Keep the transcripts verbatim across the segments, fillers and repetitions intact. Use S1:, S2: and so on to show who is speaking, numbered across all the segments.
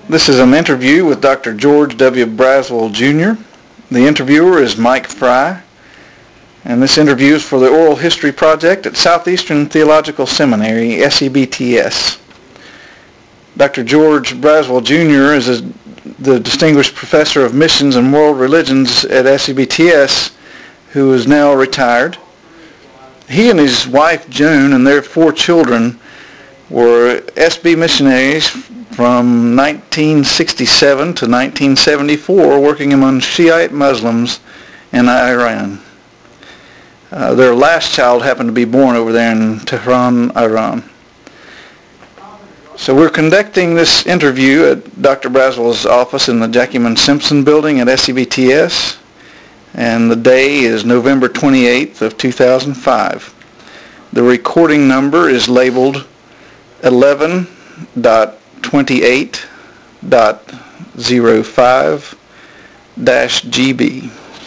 S1: This is an interview with Doctor George W. Braswell, Junior The interviewer is Mike Fry, and this interview is for the Oral History Project at Southeastern Theological Seminary, S E B T S. Doctor George Braswell, Junior is a, the Distinguished Professor of Missions and World Religions at S E B T S, who is now retired. He and his wife, Joan, and their four children were S B missionaries from nineteen sixty-seven to nineteen seventy-four, working among Shiite Muslims in Iran. Uh, their last child happened to be born over there in Tehran, Iran. So we're conducting this interview at Doctor Braswell's office in the Jackman Simpson building at S E B T S, and the day is November twenty-eighth of two thousand five. The recording number is labeled eleven dot twenty-eight dot zero five dash G B.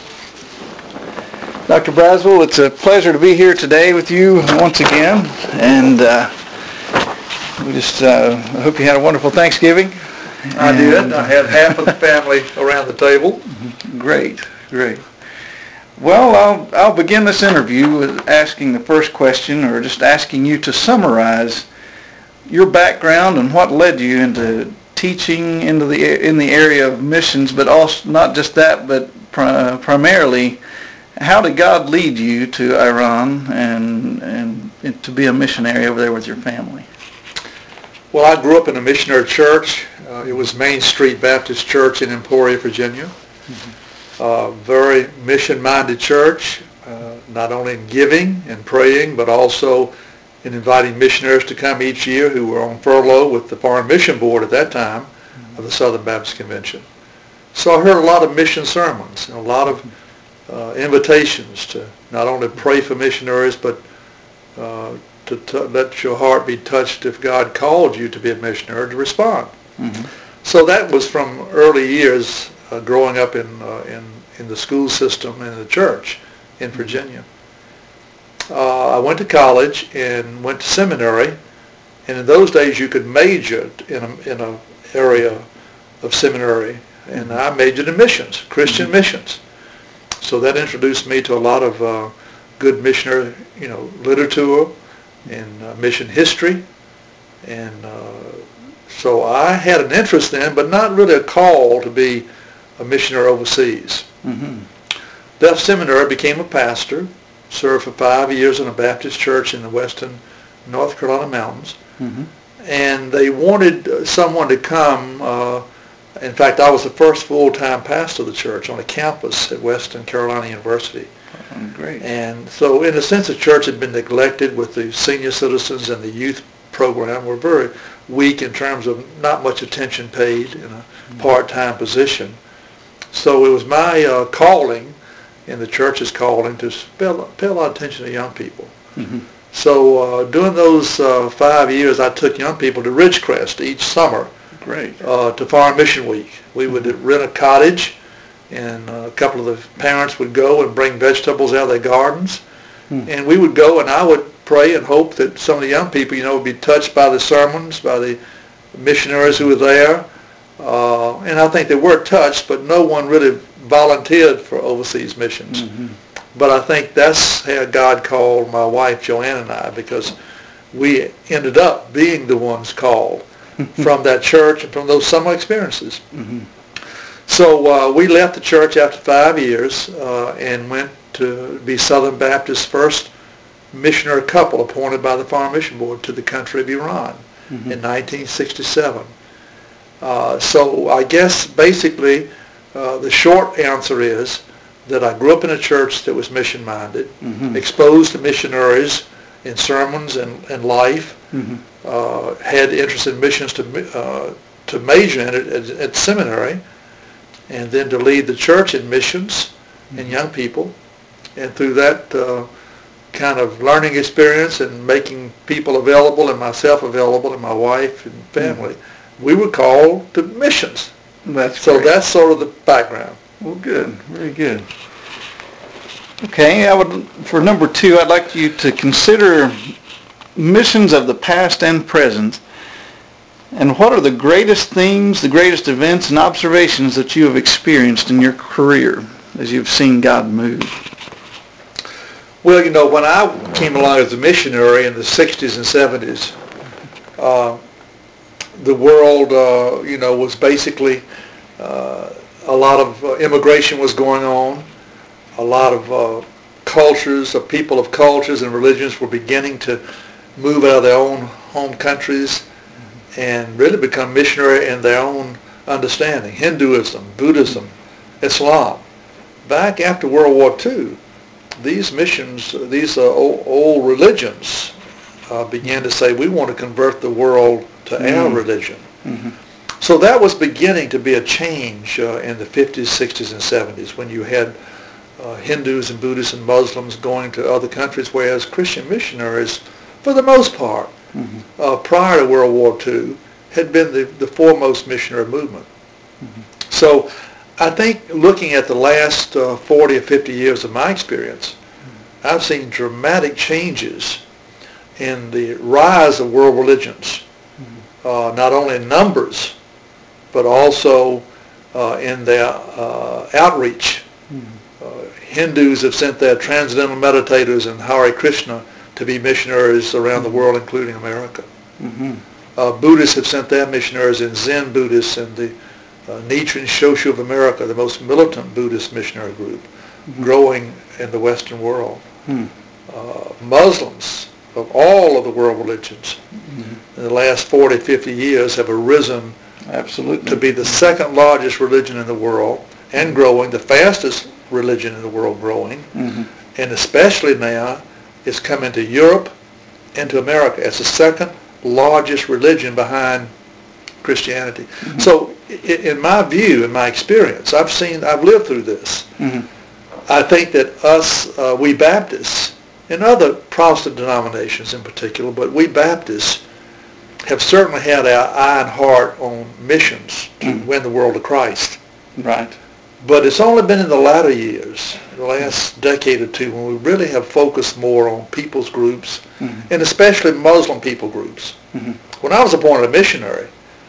S1: Doctor Braswell, it's a pleasure to be here today with you once again, and uh, we just uh, hope you had a wonderful Thanksgiving.
S2: I did. I had half of the family around the table.
S1: Great, great. Well, I'll, I'll begin this interview with asking the first question, or just asking you to summarize your background and what led you into teaching into the in the area of missions, but also not just that, but pri- primarily, how did God lead you to Iran and and to be a missionary over there with your family?
S2: Well, I grew up in a missionary church. Uh, it was Main Street Baptist Church in Emporia, Virginia. Mm-hmm. Uh, very mission-minded church, uh, not only in giving and praying, but also in inviting missionaries to come each year who were on furlough with the Foreign Mission Board at that time mm-hmm. of the Southern Baptist Convention. So I heard a lot of mission sermons and a lot of uh, invitations to not only pray for missionaries, but uh, to t- let your heart be touched if God called you to be a missionary, to respond. Mm-hmm. So that was from early years, uh, growing up in, uh, in in the school system and in the church in Virginia. Uh, I went to college and went to seminary, and in those days you could major in a in a area of seminary, and I majored in missions, Christian mm-hmm. missions. So that introduced me to a lot of uh, good missionary, you know, literature and uh, mission history, and uh, so I had an interest then, but not really a call to be a missionary overseas. Mm-hmm. Left seminary, became a pastor, served for five years in a Baptist church in the western North Carolina mountains, mm-hmm. and they wanted someone to come. Uh, in fact, I was the first full-time pastor of the church on a campus at Western Carolina University.
S1: Oh, great.
S2: And so in a sense, the church had been neglected with the senior citizens, and the youth program were very weak in terms of not much attention paid in a mm-hmm. part-time position. So it was my uh, calling, and the church's calling, to pay, pay a lot of attention to young people. Mm-hmm. So uh, during those uh, five years, I took young people to Ridgecrest each summer.
S1: Great.
S2: Uh, to Foreign Mission Week. We would mm-hmm. rent a cottage, and uh, a couple of the parents would go and bring vegetables out of their gardens, mm-hmm. and we would go, and I would pray and hope that some of the young people, you know, would be touched by the sermons, by the missionaries who were there. Uh, and I think they were touched, but no one really volunteered for overseas missions. Mm-hmm. But I think that's how God called my wife Joanne and I, because we ended up being the ones called from that church and from those summer experiences. Mm-hmm. So uh, we left the church after five years uh, and went to be Southern Baptist's first missionary couple appointed by the Foreign Mission Board to the country of Iran mm-hmm. in nineteen sixty-seven. Uh, so I guess basically uh, the short answer is that I grew up in a church that was mission-minded, mm-hmm. exposed to missionaries in sermons and, and life, mm-hmm. uh, had interest in missions to uh, to major in it at, at seminary, and then to lead the church in missions mm-hmm. and young people. And through that uh, kind of learning experience and making people available and myself available and my wife and family, mm-hmm. we were called to missions.
S1: That's
S2: so
S1: great.
S2: That's sort of the background.
S1: Well, good. Very good. Okay, I would, for number two, I'd like you to consider missions of the past and present And what are the greatest things, the greatest events and observations that you have experienced in your career as you've seen God move?
S2: Well, you know, when I came along as a missionary in the sixties and seventies, uh, the world, uh, you know, was basically, uh, a lot of uh, immigration was going on. A lot of uh, cultures, of people of cultures and religions were beginning to move out of their own home countries and really become missionary in their own understanding. Hinduism, Buddhism, Islam. Back after World War Two, these missions, these uh, old, old religions uh, began to say, we want to convert the world to mm-hmm. our religion. Mm-hmm. So that was beginning to be a change uh, in the fifties, sixties, and seventies when you had uh, Hindus and Buddhists and Muslims going to other countries, whereas Christian missionaries, for the most part, mm-hmm. uh, prior to World War Two, had been the, the foremost missionary movement. Mm-hmm. So I think looking at the last uh, forty or fifty years of my experience, mm-hmm. I've seen dramatic changes in the rise of world religions, mm-hmm. uh, not only in numbers, but also uh, in their uh, outreach. Mm-hmm. Uh, Hindus have sent their transcendental meditators and Hare Krishna to be missionaries around mm-hmm. the world, including America. Mm-hmm. Uh, Buddhists have sent their missionaries in Zen Buddhists and the uh, Nichiren Shoshu of America, the most militant Buddhist missionary group, mm-hmm. growing in the Western world. Mm-hmm. Uh, Muslims of all of the world religions mm-hmm. in the last forty, fifty years have arisen Absolutely. to be the second largest religion in the world and growing, the fastest religion in the world growing, mm-hmm. and especially now it's coming to Europe and to America as the second largest religion behind Christianity. Mm-hmm. So in my view, in my experience, I've seen, I've lived through this. Mm-hmm. I think that us, uh, we Baptists, and other Protestant denominations in particular, but we Baptists have certainly had our eye and heart on missions to mm. win the world to Christ.
S1: Right.
S2: But it's only been in the latter years, the last decade or two, when we really have focused more on people's groups, mm-hmm. and especially Muslim people groups. Mm-hmm. When I was appointed a missionary,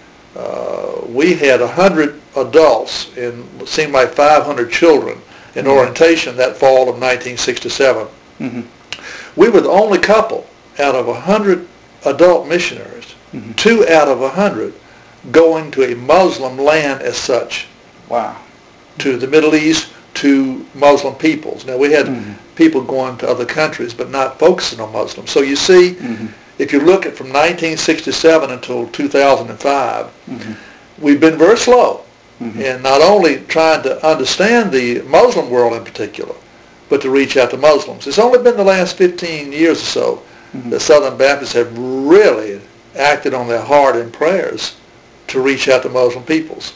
S2: uh, we had one hundred adults and it seemed like five hundred children in mm-hmm. orientation that fall of nineteen sixty-seven. Mm-hmm. We were the only couple out of one hundred adult missionaries, mm-hmm. two out of one hundred going to a Muslim land as such.
S1: Wow.
S2: To the Middle East, to Muslim peoples. Now we had mm-hmm. people going to other countries, but not focusing on Muslims. So you see, mm-hmm. if you look at from nineteen sixty-seven until two thousand five, mm-hmm. we've been very slow mm-hmm. in not only trying to understand the Muslim world in particular, but to reach out to Muslims. It's only been the last fifteen years or so mm-hmm. that Southern Baptists have really acted on their heart in prayers to reach out to Muslim peoples.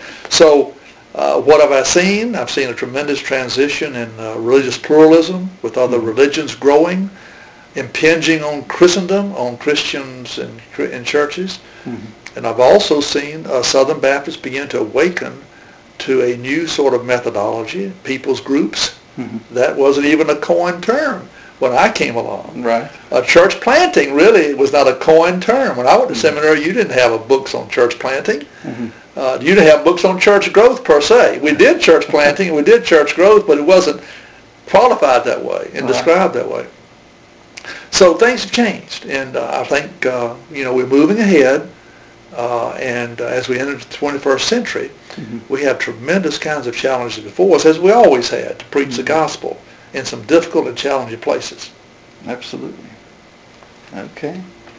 S2: So uh, what have I seen? I've seen a tremendous transition in uh, religious pluralism with other mm-hmm. religions growing, impinging on Christendom, on Christians and in churches. Mm-hmm. And I've also seen uh, Southern Baptists begin to awaken to a new sort of methodology, people's groups. Mm-hmm. That wasn't even a coined term when I came along.
S1: Right.
S2: Uh, church planting really was not a coined term. When I went to mm-hmm. seminary, you didn't have a books on church planting. Mm-hmm. Uh, you didn't have books on church growth per se. We did church planting and we did church growth, but it wasn't qualified that way and right. described that way. So things have changed, and uh, I think uh, you know we're moving ahead. Uh, and uh, as we enter the twenty-first century, mm-hmm. we have tremendous kinds of challenges before us, as we always had, to preach mm-hmm. the gospel in some difficult and challenging places.
S1: Absolutely. Okay.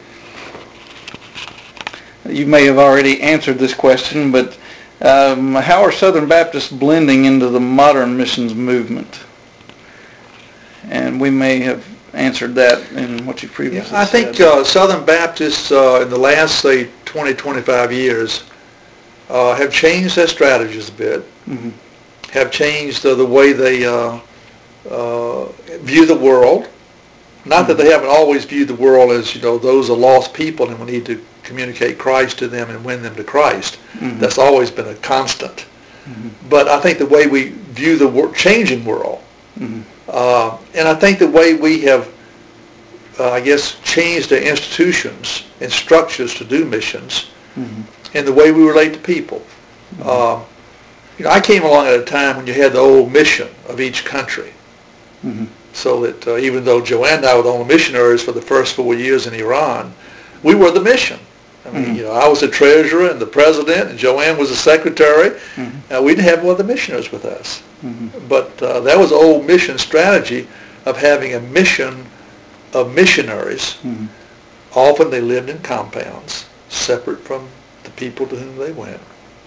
S1: You may have already answered this question, but um, how are Southern Baptists blending into the modern missions movement? And we may have answered that in what you previously
S2: yeah, I
S1: said.
S2: I think uh, Southern Baptists uh, in the last, say, twenty, twenty-five years uh, have changed their strategies a bit, mm-hmm. have changed uh, the way they uh, uh, view the world. Not mm-hmm. that they haven't always viewed the world as, you know, those are lost people and we need to communicate Christ to them and win them to Christ. Mm-hmm. That's always been a constant. Mm-hmm. But I think the way we view the wor- changing world, mm-hmm. uh, and I think the way we have, uh, I guess, changed our institutions and structures to do missions
S1: mm-hmm.
S2: and the way we relate to people. Mm-hmm. Um, you know, I came along at a time when you had the old mission of each country.
S1: Mm-hmm.
S2: So that uh, even though Joanne and I were the only missionaries for the first four years in Iran, we were the mission. I mean,
S1: mm-hmm.
S2: you know, I was the treasurer and the president, and Joanne was the secretary. Mm-hmm. Uh, we didn't have other missionaries with us. Mm-hmm. But uh, that was the old mission strategy of having a mission of missionaries. Mm-hmm. Often they lived in compounds, separate from the people to whom they went.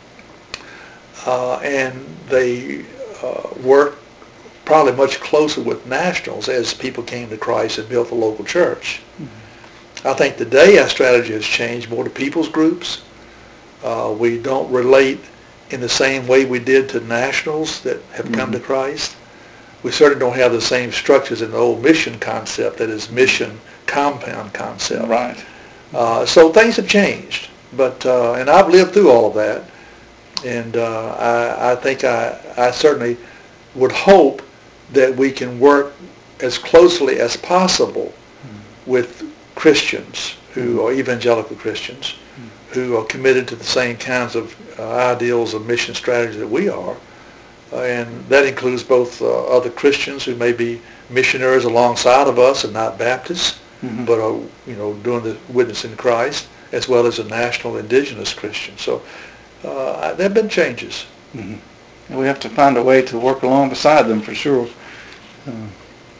S2: Uh, and they uh, worked probably much closer with nationals as people came to Christ and built a local church. Mm-hmm. I think today our strategy has changed more to people's groups. Uh, we don't relate in the same way we did to nationals that have mm-hmm. come to Christ. We certainly don't have the same structures in the old mission concept, that is mission compound concept.
S1: Right.
S2: Uh, so things have changed. But uh, and I've lived through all of that. And uh, I, I think I, I certainly would hope that we can work as closely as possible mm-hmm. with Christians who are evangelical Christians, mm-hmm. who are committed to the same kinds of uh, ideals of mission strategy that we are. Uh, and that includes both uh, other Christians who may be missionaries alongside of us and not Baptists, mm-hmm. but are, you know, doing the witness in Christ, as well as a national indigenous Christian. So uh, there have been changes.
S1: Mm-hmm. We have to find a way to work along beside them for sure. Uh,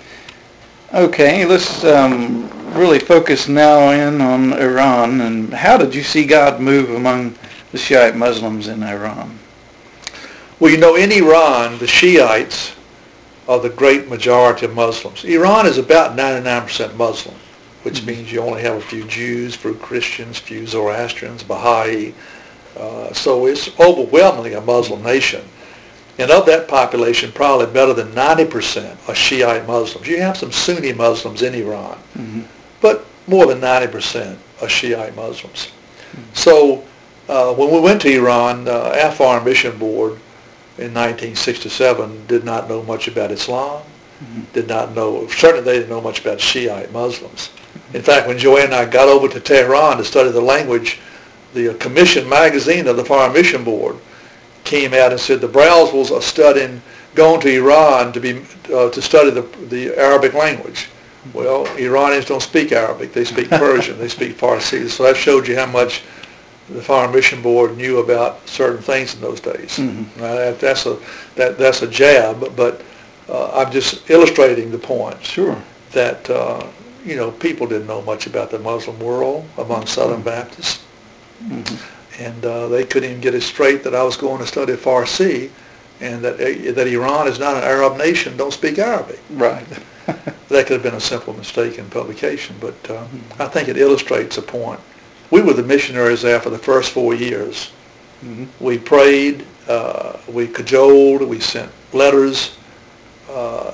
S1: okay, let's um, really focus now in on Iran. And how did you see God move among the Shiite Muslims in Iran?
S2: Well, you know, in Iran, the Shiites are the great majority of Muslims. Iran is about ninety-nine percent Muslim, which mm-hmm. means you only have a few Jews, few Christians, few Zoroastrians, Baha'i. Uh, so it's overwhelmingly a Muslim nation. And of that population, probably better than ninety percent are Shiite Muslims. You have some Sunni Muslims in Iran, mm-hmm. but more than ninety percent are Shiite Muslims. Mm-hmm. So uh, when we went to Iran, uh, our Foreign Mission Board in nineteen sixty-seven did not know much about Islam, mm-hmm. did not know, certainly they didn't know much about Shiite Muslims. Mm-hmm. In fact, when Joanne and I got over to Tehran to study the language, the Commission magazine of the Foreign Mission Board came out and said the Browswells are studying, going to Iran to be uh, to study the the Arabic language. Well, Iranians don't speak Arabic; they speak Persian, they speak Farsi. So that showed you how much the Foreign Mission Board knew about certain things in those days. Mm-hmm. Now, that, that's a that that's a jab, but uh, I'm just illustrating the point.
S1: Sure.
S2: That uh, you know, people didn't know much about the Muslim world among Southern Baptists. Mm-hmm. And uh, they couldn't even get it straight that I was going to study Farsi, and that uh, that Iran is not an Arab nation, don't speak Arabic.
S1: Right.
S2: That could have been a simple mistake in publication, but uh, mm-hmm. I think it illustrates a point. We were the missionaries there for the first four years. Mm-hmm. We prayed, uh, we cajoled, we sent letters. Uh,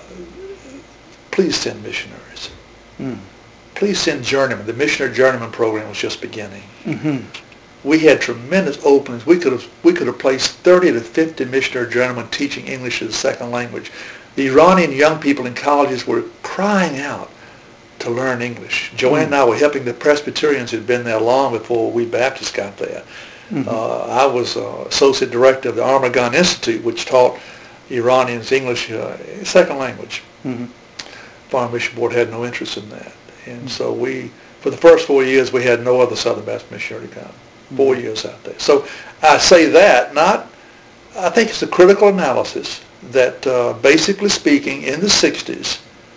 S2: please send missionaries. Mm. Please send journeymen. The missionary journeyman program was just beginning. Mm-hmm. We had tremendous openings. We could have we could have placed thirty to fifty missionary journeymen teaching English as a second language. The Iranian young people in colleges were crying out to learn English. Joanne mm-hmm. and I were helping the Presbyterians who had been there long before we Baptists got there. Mm-hmm. Uh, I was uh, associate director of the Armagon Institute, which taught Iranians English uh, second language. Mm-hmm. Foreign Mission Board had no interest in that, and mm-hmm. so we, for the first four years, we had no other Southern Baptist missionary to come. Four years out there. So I say that, not, I think it's a critical analysis that uh, basically speaking, in the sixties,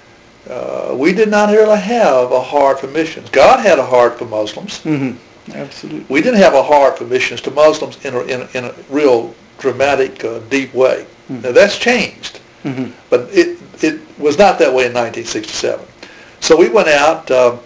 S2: uh, we did not really have a heart for missions. God had a heart for Muslims.
S1: Mm-hmm. Absolutely.
S2: We didn't have a heart for missions to Muslims in a, in a, in a real dramatic, uh, deep way. Mm-hmm. Now that's changed, mm-hmm. but it, it was not that way in nineteen sixty-seven. So we went out, uh,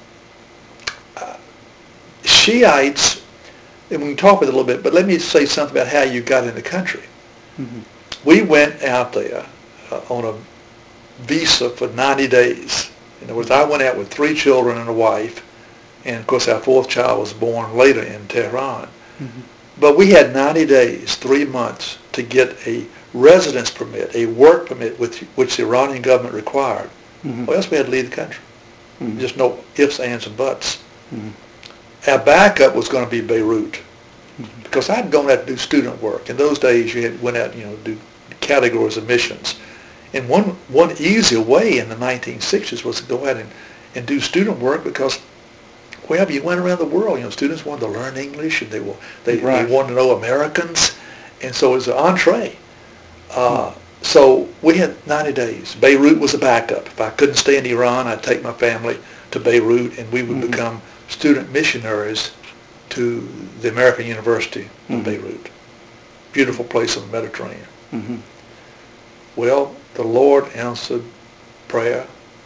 S2: Shiites, and we can talk about it a little bit, but let me say something about how you got in the country. Mm-hmm. We went out there uh, on a visa for ninety days. In other words, I went out with three children and a wife, and of course our fourth child was born later in Tehran. Mm-hmm. But we had ninety days, three months, to get a residence permit, a work permit, which, which the Iranian government required. Mm-hmm. Or else we had to leave the country. Mm-hmm. Just no ifs, ands, and buts. Mm-hmm. Our backup was going to be Beirut. Mm-hmm. Because I'd gone out to do student work. In those days, you had went out, you know, do categories of missions. And one one easy way in the nineteen sixties was to go out and, and do student work because wherever you went around the world, you know, students wanted to learn English and they were, they,
S1: right.
S2: they wanted to know Americans. And so it was an entree. Uh, hmm. So we had ninety days. Beirut was a backup. If I couldn't stay in Iran, I'd take my family to Beirut and we would mm-hmm. become student missionaries to the American University mm-hmm. of Beirut. Beautiful place in the Mediterranean. Mm-hmm. Well, the Lord answered prayer,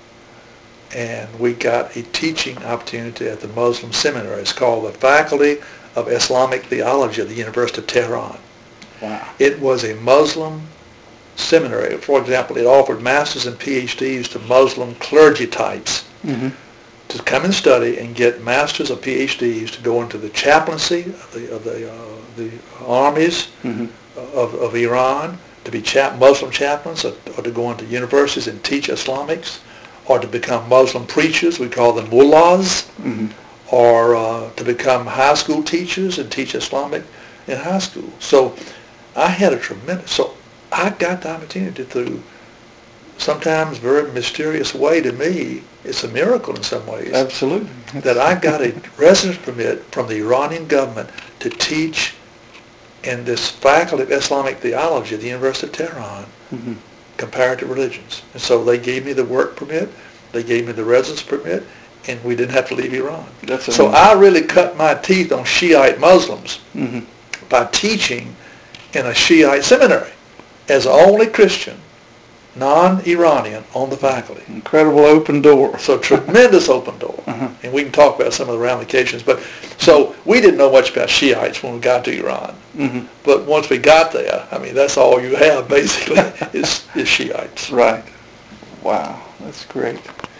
S2: and we got a teaching opportunity at the Muslim seminary. It's called the Faculty of Islamic Theology at the University of Tehran.
S1: Wow.
S2: It was a Muslim seminary. For example, it offered masters and P H Ds to Muslim clergy types mm-hmm. to come and study and get masters or P H Ds to go into the chaplaincy of the, of the, uh, the armies mm-hmm. of, of Iran, to be chap- Muslim chaplains, or, or to go into universities and teach Islamics, or to become Muslim preachers, we call them mullahs, mm-hmm. or uh, to become high school teachers and teach Islamic in high school. So I had a tremendous, so I got the opportunity through sometimes very mysterious way to me. It's a miracle in some ways.
S1: Absolutely.
S2: That I got a residence permit from the Iranian government to teach in this Faculty of Islamic Theology at the University of Tehran, mm-hmm. comparative religions. And so they gave me the work permit, they gave me the residence permit, and we didn't have to leave Iran. That's so amazing. I really cut my teeth on Shiite Muslims mm-hmm. by teaching in a Shiite seminary as the only Christian, non-Iranian on the faculty.
S1: Incredible open door.
S2: So tremendous open door. Uh-huh. And we can talk about some of the ramifications. But so we didn't know much about Shiites when we got to Iran. Mm-hmm. But once we got there, I mean, that's all you have basically is, is Shiites.
S1: Right. Wow. That's great.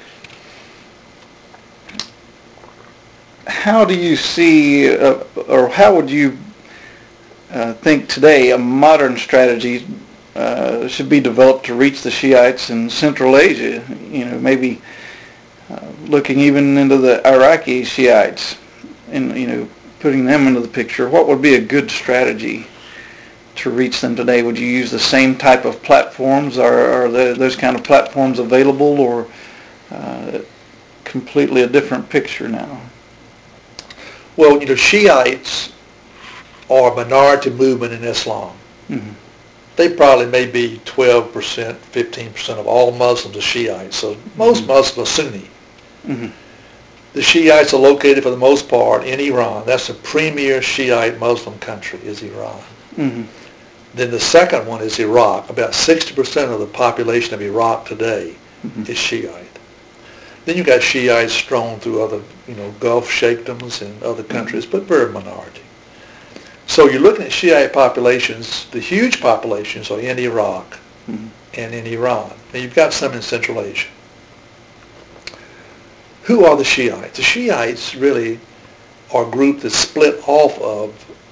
S1: How do you see, uh, or how would you uh, think today a modern strategy Uh, should be developed to reach the Shiites in Central Asia, you know, maybe uh, looking even into the Iraqi Shiites and, you know, putting them into the picture? What would be a good strategy to reach them today? Would you use the same type of platforms, or are there, those kind of platforms available, or uh, completely a different picture now?
S2: Well, you know, Shiites are a minority movement in Islam. Mm-hmm. They probably may be twelve percent, fifteen percent of all Muslims are Shiites. So most mm-hmm. Muslims are Sunni. Mm-hmm. The Shiites are located for the most part in Iran. That's the premier Shiite Muslim country is Iran. Mm-hmm. Then the second one is Iraq. About sixty percent of the population of Iraq today mm-hmm. is Shiite. Then you've got Shiites strewn through other, you know, Gulf sheikdoms and other countries, mm-hmm. but very minority. So you're looking at Shiite populations. The huge populations are in Iraq mm-hmm. and in Iran. And you've got some in Central Asia. Who are the Shiites? The Shiites really are a group that split off of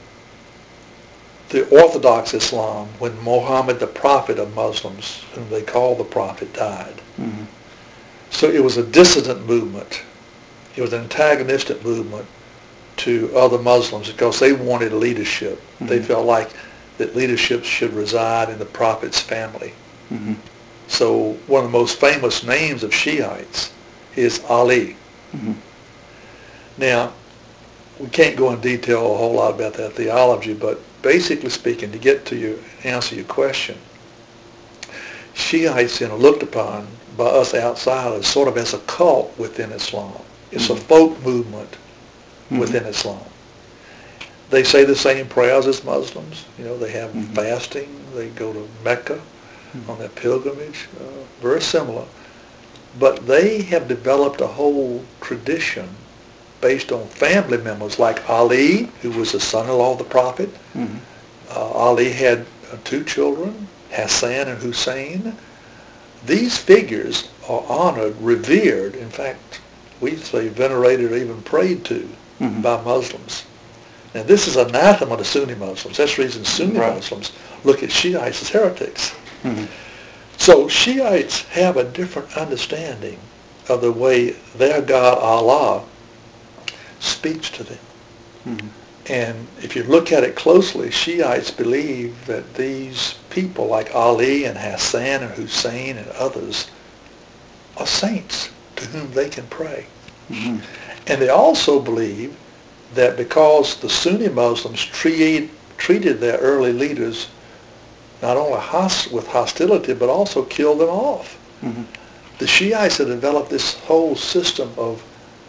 S2: the Orthodox Islam when Muhammad, the prophet of Muslims, whom they call the prophet, died. Mm-hmm. So it was a dissident movement. It was an antagonistic movement to other Muslims because they wanted leadership. Mm-hmm. They felt like that leadership should reside in the Prophet's family. Mm-hmm. So one of the most famous names of Shiites is Ali. Mm-hmm. Now, we can't go in detail a whole lot about that theology, but basically speaking, to get to you, answer your question, Shiites are looked upon by us outsiders sort of as a cult within Islam. It's mm-hmm. a folk movement within mm-hmm. Islam. They say the same prayers as Muslims. You know, they have mm-hmm. fasting. They go to Mecca mm-hmm. on their pilgrimage. Uh, very similar. But they have developed a whole tradition based on family members like Ali, who was the son-in-law of the Prophet. Mm-hmm. Uh, Ali had uh, two children, Hassan and Hussein. These figures are honored, revered. In fact, we say venerated or even prayed to mm-hmm. by Muslims. Now this is anathema to Sunni Muslims. That's the reason Sunni right. Muslims look at Shiites as heretics. Mm-hmm. So Shiites have a different understanding of the way their God Allah speaks to them. Mm-hmm. And if you look at it closely, Shiites believe that these people like Ali and Hassan and Hussein and others are saints to whom they can pray. Mm-hmm. And they also believe that because the Sunni Muslims treat, treated their early leaders not only host, with hostility, but also killed them off. Mm-hmm. The Shiites have developed this whole system of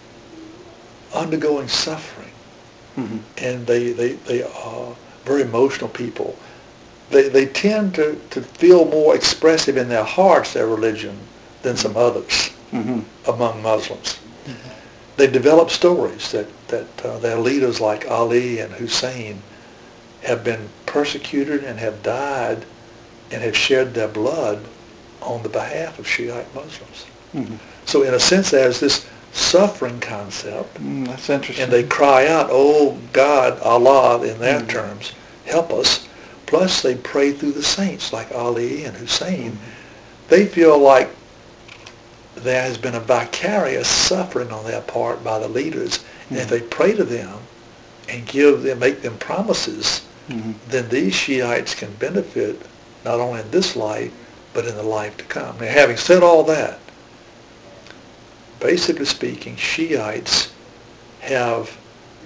S2: undergoing suffering. Mm-hmm. And they, they, they are very emotional people. They, they tend to, to feel more expressive in their hearts, their religion, than some others mm-hmm. among Muslims. Mm-hmm. They develop stories that, that uh, their leaders like Ali and Hussein have been persecuted and have died and have shed their blood on the behalf of Shiite Muslims. Mm-hmm. So in a sense there's this suffering concept.
S1: Mm, that's interesting.
S2: And they cry out, oh God, Allah, in their mm-hmm. terms, help us. Plus they pray through the saints like Ali and Hussein. Mm-hmm. They feel like there has been a vicarious suffering on their part by the leaders. Mm-hmm. And if they pray to them and give them, make them promises, mm-hmm. then these Shiites can benefit not only in this life, but in the life to come. Now, having said all that, basically speaking, Shiites have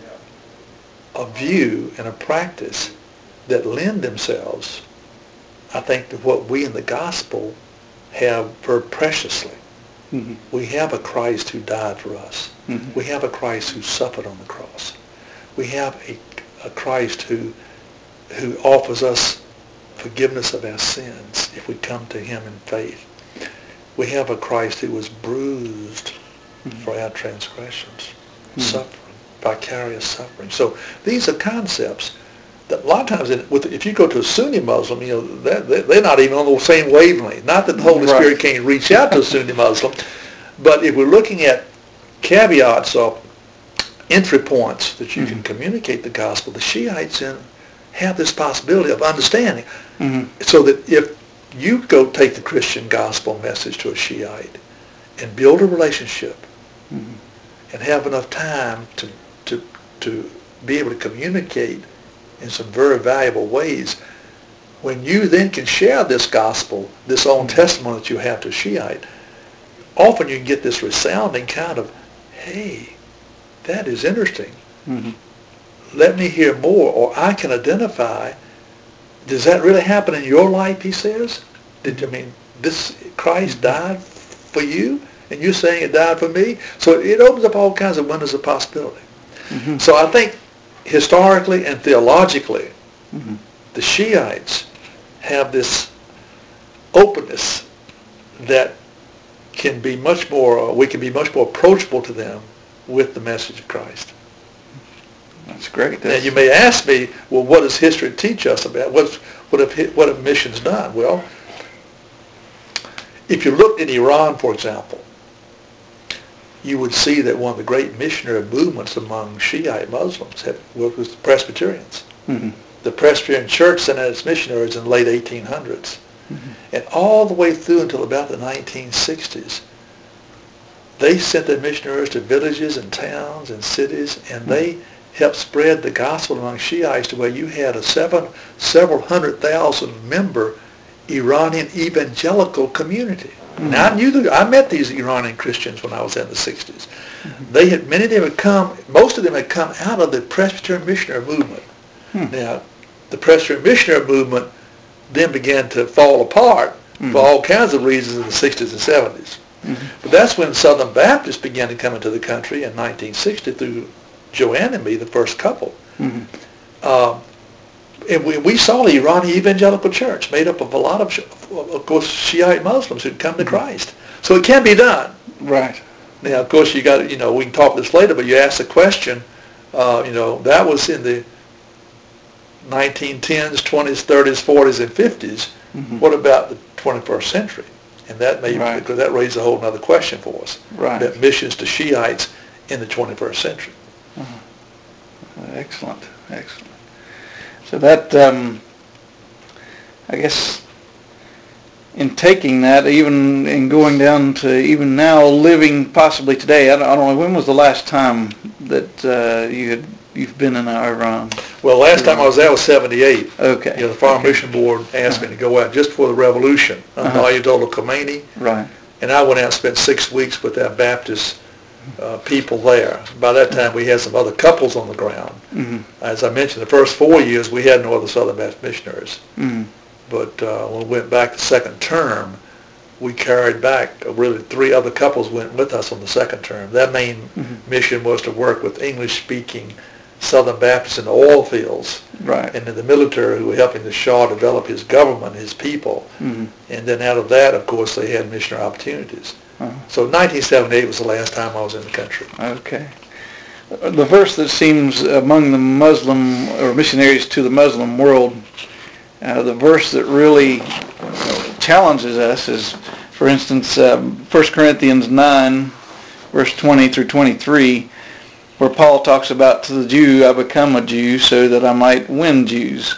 S2: a view and a practice that lend themselves, I think, to what we in the gospel have very preciously. Mm-hmm. We have a Christ who died for us. Mm-hmm. We have a Christ who suffered on the cross. We have a, a Christ who who offers us forgiveness of our sins if we come to him in faith. We have a Christ who was bruised mm-hmm. for our transgressions, mm-hmm. suffering, vicarious suffering. So these are concepts that a lot of times, in, with, if you go to a Sunni Muslim, you know, they're, they're not even on the same wavelength. Not that the Holy right. Spirit can't reach out to a Sunni Muslim, but if we're looking at caveats or entry points that you mm-hmm. can communicate the gospel, the Shiites in, have this possibility of understanding. Mm-hmm. So that if you go take the Christian gospel message to a Shiite and build a relationship mm-hmm. and have enough time to, to, to be able to communicate in some very valuable ways, when you then can share this gospel, this own testimony that you have to a Shiite, often you can get this resounding kind of, hey, that is interesting. Mm-hmm. Let me hear more, or I can identify, does that really happen in your life, he says? Did I mean, this Christ died for you, and you're saying it died for me? So it opens up all kinds of windows of possibility. Mm-hmm. So I think historically and theologically, mm-hmm. the Shiites have this openness that can be much more, we can be much more approachable to them with the message of Christ.
S1: That's great.
S2: That's... Now you may ask me, well, what does history teach us about? What's, what have what have missions done? Well, if you looked at Iran, for example, you would see that one of the great missionary movements among Shiite Muslims had, was the Presbyterians. Mm-hmm. The Presbyterian Church sent out its missionaries in the late eighteen hundreds. Mm-hmm. And all the way through until about the nineteen sixties, they sent their missionaries to villages and towns and cities, and mm-hmm. they helped spread the gospel among Shiites to where you had a seven, several hundred thousand member Iranian evangelical community. Mm-hmm. Now I knew that I met these Iranian Christians when I was in the sixties. Mm-hmm. They had many of them had come. Most of them had come out of the Presbyterian missionary movement. Mm-hmm. Now, the Presbyterian missionary movement then began to fall apart mm-hmm. for all kinds of reasons in the sixties and seventies. Mm-hmm. But that's when Southern Baptists began to come into the country in nineteen sixty through Joanne and me, the first couple. Mm-hmm. Um, and we, we saw the Iranian Evangelical Church made up of a lot of, of course, Shiite Muslims who'd come to Christ. So it can be done.
S1: Right.
S2: Now, of course, you got, you know, we can talk this later, but you asked the question, uh, you know, that was in the nineteen tens, twenties, thirties, forties, and fifties. Mm-hmm. What about the twenty-first century? And that may, right. because that raised a whole other question for us.
S1: Right.
S2: About missions to Shiites in the twenty-first century.
S1: Uh-huh. Excellent, excellent. So that, um, I guess, in taking that, even in going down to even now living possibly today, I don't, I don't know, when was the last time that uh, you had you've been in Iran?
S2: Well, last time I was there was seventy-eight.
S1: Okay.
S2: You know, the Foreign
S1: okay.
S2: Mission Board asked me to go out just before the revolution under
S1: Uh-huh.
S2: Ayatollah Khomeini.
S1: Right.
S2: And I went out and spent six weeks with our Baptist uh, people there. By that time, we had some other couples on the ground.
S1: Mm-hmm.
S2: As I mentioned, the first four years, we had no other Southern Baptist missionaries.
S1: Mm-hmm.
S2: But uh, when we went back the second term, we carried back, uh, really three other couples went with us on the second term. Their main
S1: mm-hmm.
S2: mission was to work with English-speaking Southern Baptists in the oil fields
S1: right.
S2: and in the military, who were helping the Shah develop his government, his people.
S1: Mm-hmm.
S2: And then out of that, of course, they had missionary opportunities.
S1: Uh-huh.
S2: So nineteen seventy-eight was the last time I was in the country.
S1: Okay. The verse that seems among the Muslim or missionaries to the Muslim world, uh, the verse that really challenges us is, for instance, um, First Corinthians nine, verse twenty through twenty-three, where Paul talks about, to the Jew I become a Jew so that I might win Jews.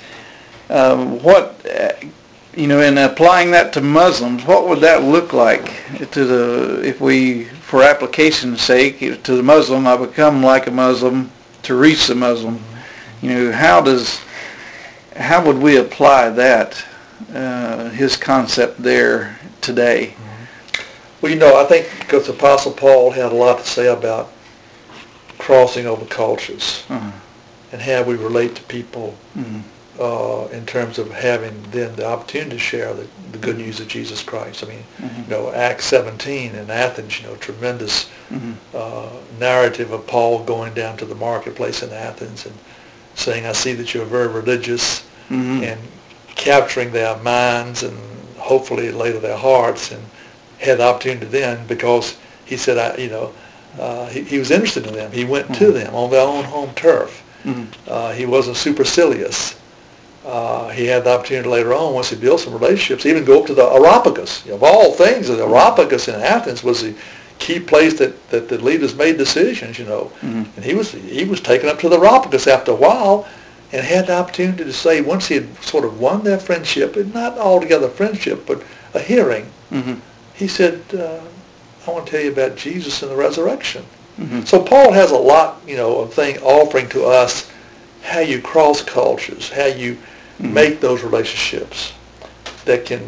S1: Uh, what, uh, you know, in applying that to Muslims, what would that look like to the, if we, for application's sake, to the Muslim, I become like a Muslim to reach the Muslim. You know, how does, how would we apply that, uh, his concept there today?
S2: Well, you know, I think because Apostle Paul had a lot to say about crossing over cultures
S1: Uh-huh.
S2: and how we relate to people
S1: Mm-hmm.
S2: uh, in terms of having then the opportunity to share the, the good news of Jesus Christ. I mean,
S1: Mm-hmm.
S2: you know, Acts seventeen in Athens, you know, tremendous
S1: Mm-hmm.
S2: uh, narrative of Paul going down to the marketplace in Athens and saying, I see that you're very religious,
S1: Mm-hmm.
S2: and capturing their minds and hopefully later their hearts, and had the opportunity then, because he said, I, you know, uh, he, he was interested in them. He went
S1: Mm-hmm.
S2: to them on their own home turf.
S1: Mm-hmm.
S2: Uh, he wasn't supercilious. Uh, he had the opportunity later on, once he built some relationships, even go up to the Areopagus. You know, of all things, the Areopagus in Athens was the key place that, that the leaders made decisions, you know.
S1: Mm-hmm.
S2: And he was he was taken up to the Areopagus after a while, and had the opportunity to say, once he had sort of won their friendship, and not altogether friendship, but a hearing,
S1: Mm-hmm.
S2: he said, uh, I want to tell you about Jesus and the resurrection.
S1: Mm-hmm.
S2: So Paul has a lot, you know, of thing offering to us how you cross cultures, how you
S1: mm-hmm.
S2: make those relationships that can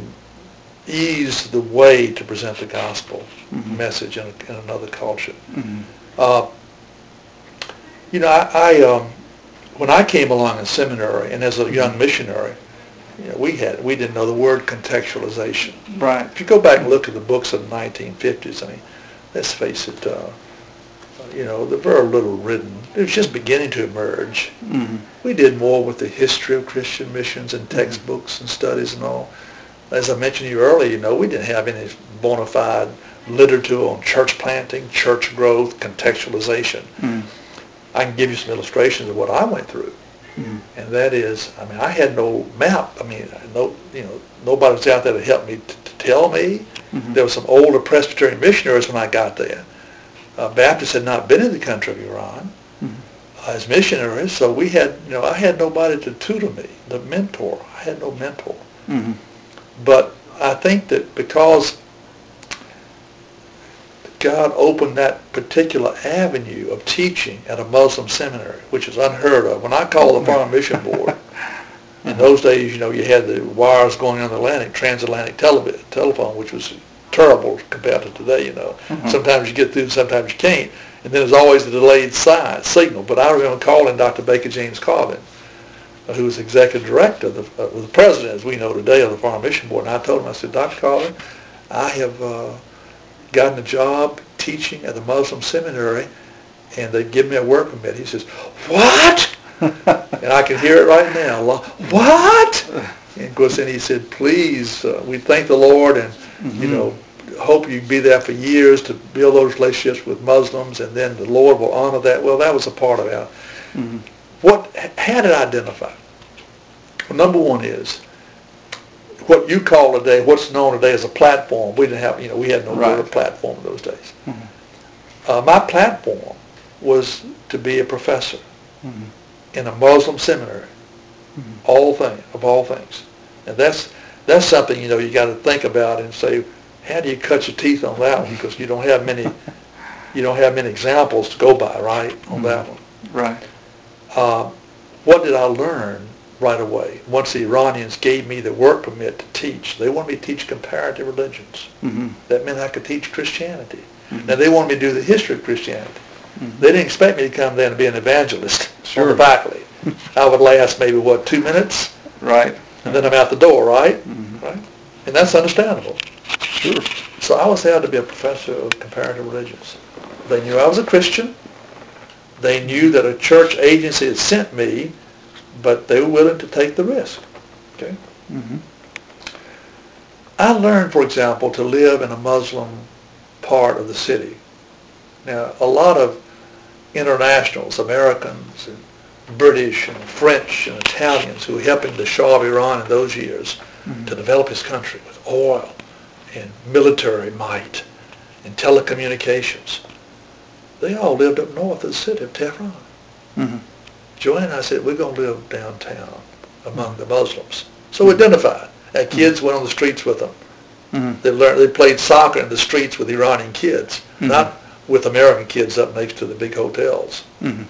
S2: ease the way to present the gospel
S1: mm-hmm.
S2: message in, a, in another culture.
S1: Mm-hmm.
S2: Uh, you know, I, I um, when I came along in seminary and as a young missionary, you know, we had we didn't know the word contextualization.
S1: Right.
S2: If you go back and look at the books of the nineteen fifties, I mean, let's face it, uh, you know, they're very little written. It was just beginning to emerge.
S1: Mm-hmm.
S2: We did more with the history of Christian missions and textbooks and studies and all. As I mentioned to you earlier, you know, we didn't have any bona fide literature on church planting, church growth, contextualization.
S1: Mm-hmm.
S2: I can give you some illustrations of what I went through. Mm-hmm. And that is, I mean, I had no map. I mean, no, you know, nobody was out there to help me t- to tell me. Mm-hmm. There were some older Presbyterian missionaries when I got there. Uh, Baptists had not been in the country of Iran mm-hmm. as missionaries, so we had, you know, I had nobody to tutor me, the mentor. I had no mentor.
S1: Mm-hmm.
S2: But I think that because God opened that particular avenue of teaching at a Muslim seminary, which is unheard of. When I called the Foreign Mission Board, in those days, you know, you had the wires going on the Atlantic, transatlantic tele- telephone, which was terrible compared to today, you know. Mm-hmm. Sometimes you get through, sometimes you can't. And then there's always the delayed si- signal. But I remember calling Doctor Baker James Carvin, uh, who was executive director, the, uh, the president, as we know today, of the Foreign Mission Board. And I told him, I said, Doctor Carvin, I have uh, gotten a job teaching at the Muslim seminary, and they give me a work permit. He says, what? And I can hear it right now. What? And of course, then he said, please, uh, we thank the Lord, and, mm-hmm. you know, hope you be there for years to build those relationships with Muslims, and then the Lord will honor that. Well, that was a part of it. Mm-hmm. What, how did I identify? Well, number one is, what you call today, what's known today as a platform. We didn't have, you know, we had no
S1: right.
S2: word of platform in those days. Mm-hmm. Uh, my platform was to be a professor mm-hmm. in a Muslim seminary, mm-hmm. all things, of all things. And that's that's something, you know, you got to think about and say, how do you cut your teeth on that one? Because you don't have many, you don't have many examples to go by, right, on mm-hmm. that one.
S1: Right.
S2: Uh, what did I learn right away? Once the Iranians gave me the work permit to teach, they wanted me to teach comparative religions. Mm-hmm. That meant I could teach Christianity. Mm-hmm. Now, they wanted me to do the history of Christianity. Mm-hmm. They didn't expect me to come there and be an evangelist sure. on the faculty. I would last maybe, what, two minutes?
S1: Right.
S2: And then I'm out the door, right? Mm-hmm. Right? And that's understandable.
S1: Sure.
S2: So I was hired to be a professor of comparative religions. They knew I was a Christian. They knew that a church agency had sent me, but they were willing to take the risk. Okay. Mm-hmm. I learned, for example, to live in a Muslim part of the city. Now, a lot of internationals, Americans and British and French and Italians who were helping the Shah of Iran in those years mm-hmm. to develop his country with oil and military might and telecommunications, they all lived up north of the city of Tehran. Mm-hmm. Joanne and I said, we're going to live downtown among the Muslims. So we identified. Our kids went on the streets with them. Mm-hmm. They learned. They played soccer in the streets with Iranian kids, mm-hmm. not with American kids up next to the big hotels. Mm-hmm.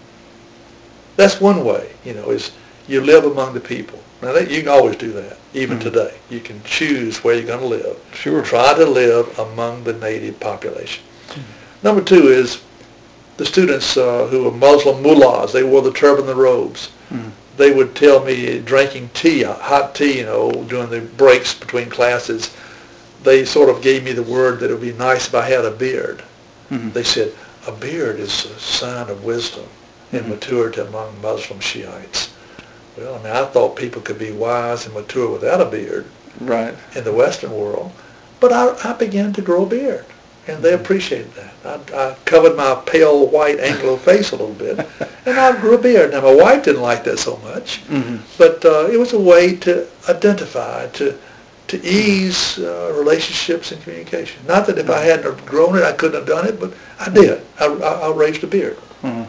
S2: That's one way, you know, is you live among the people. Now, that, you can always do that, even mm-hmm. today. You can choose where you're going to live.
S1: Sure.
S2: Try to live among the native population. Mm-hmm. Number two is the students uh, who were Muslim mullahs. They wore the turban and the robes. Mm-hmm. They would tell me drinking tea, hot tea, you know, during the breaks between classes, they sort of gave me the word that it would be nice if I had a beard. Mm-hmm. They said, a beard is a sign of wisdom and mm-hmm. maturity among Muslim Shiites. Well, I mean, I thought people could be wise and mature without a beard
S1: right.
S2: in the Western world. But I, I began to grow a beard, and they appreciated that. I, I covered my pale white Anglo face a little bit, and I grew a beard. Now, my wife didn't like that so much, mm-hmm. but uh, it was a way to identify, to to ease uh, relationships and communication. Not that if I hadn't grown it, I couldn't have done it, but I did. I, I, I raised a beard. Mm-hmm.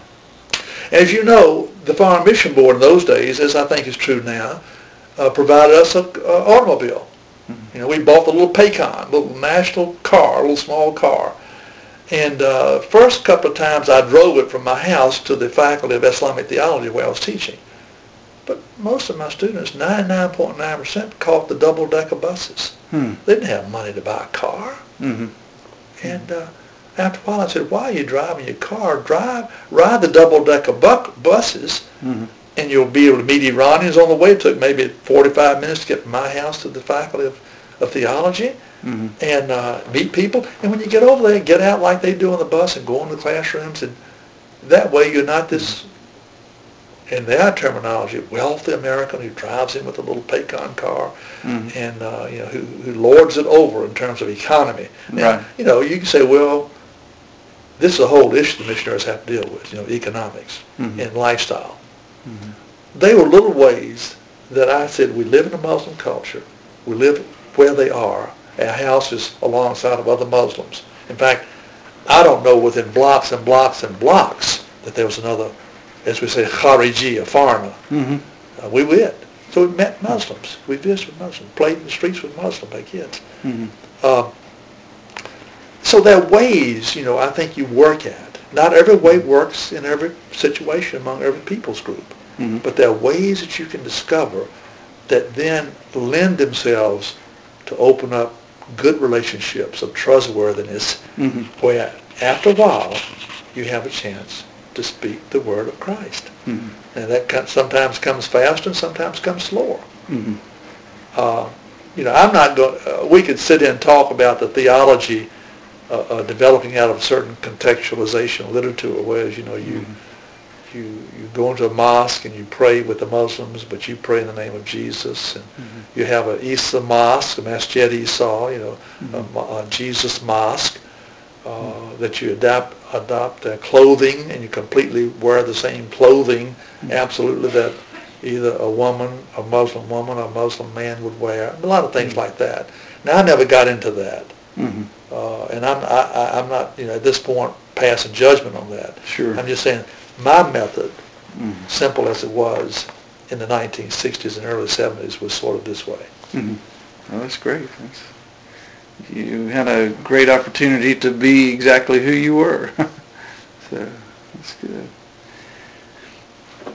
S2: As you know, the Foreign Mission Board in those days, as I think is true now, uh, provided us an automobile. Mm-hmm. You know, we bought the little Paycon, little national car, little small car. And uh, first couple of times I drove it from my house to the Faculty of Islamic Theology where I was teaching. But most of my students, ninety-nine point nine percent, caught the double-decker buses. Hmm. They didn't have money to buy a car. Mm-hmm. And uh, after a while I said, why are you driving your car? Drive, ride the double-decker bu- buses, mm-hmm. and you'll be able to meet Iranians on the way. It took maybe forty-five minutes to get from my house to the Faculty of, of Theology. Mm-hmm. And uh, meet people. And when you get over there, get out like they do on the bus and go into the classrooms. And that way you're not this, in their terminology, wealthy American who drives in with a little Paycon car mm-hmm. and uh, you know who, who lords it over in terms of economy. Now, right. you know, you can say, well, this is a whole issue the missionaries have to deal with, you know, economics mm-hmm. and lifestyle. Mm-hmm. They were little ways that I said, we live in a Muslim culture. We live where they are. Our house is alongside of other Muslims. In fact, I don't know within blocks and blocks and blocks that there was another, as we say, Khariji, a foreigner. Mm-hmm. Uh, we went. So we met Muslims. We visited Muslims, played in the streets with Muslims, like kids. Mm-hmm. Uh, so there are ways, you know, I think you work at. Not every way works in every situation among every people's group. Mm-hmm. But there are ways that you can discover that then lend themselves to open up good relationships of trustworthiness mm-hmm. where after a while you have a chance to speak the word of Christ. Mm-hmm. And that sometimes comes fast and sometimes comes slower. Mm-hmm. Uh, you know, I'm not going, uh, we could sit here and talk about the theology uh, uh, developing out of certain contextualization literature, whereas, you know, you mm-hmm. You, you go into a mosque and you pray with the Muslims, but you pray in the name of Jesus. And mm-hmm. you have a Isa mosque, a Masjid Isa, you know, mm-hmm. a, a Jesus mosque, uh, mm-hmm. that you adopt, adopt uh, clothing and you completely wear the same clothing, mm-hmm. absolutely, that either a woman, a Muslim woman, or a Muslim man would wear. A lot of things mm-hmm. like that. Now, I never got into that. Mm-hmm. Uh, and I'm, I, I'm not, you know, at this point, passing judgment on that.
S1: Sure.
S2: I'm just saying, my method, mm-hmm. simple as it was in the nineteen sixties and early seventies, was sort of this way.
S1: Mm-hmm. Well, that's great. That's, you had a great opportunity to be exactly who you were. So that's good.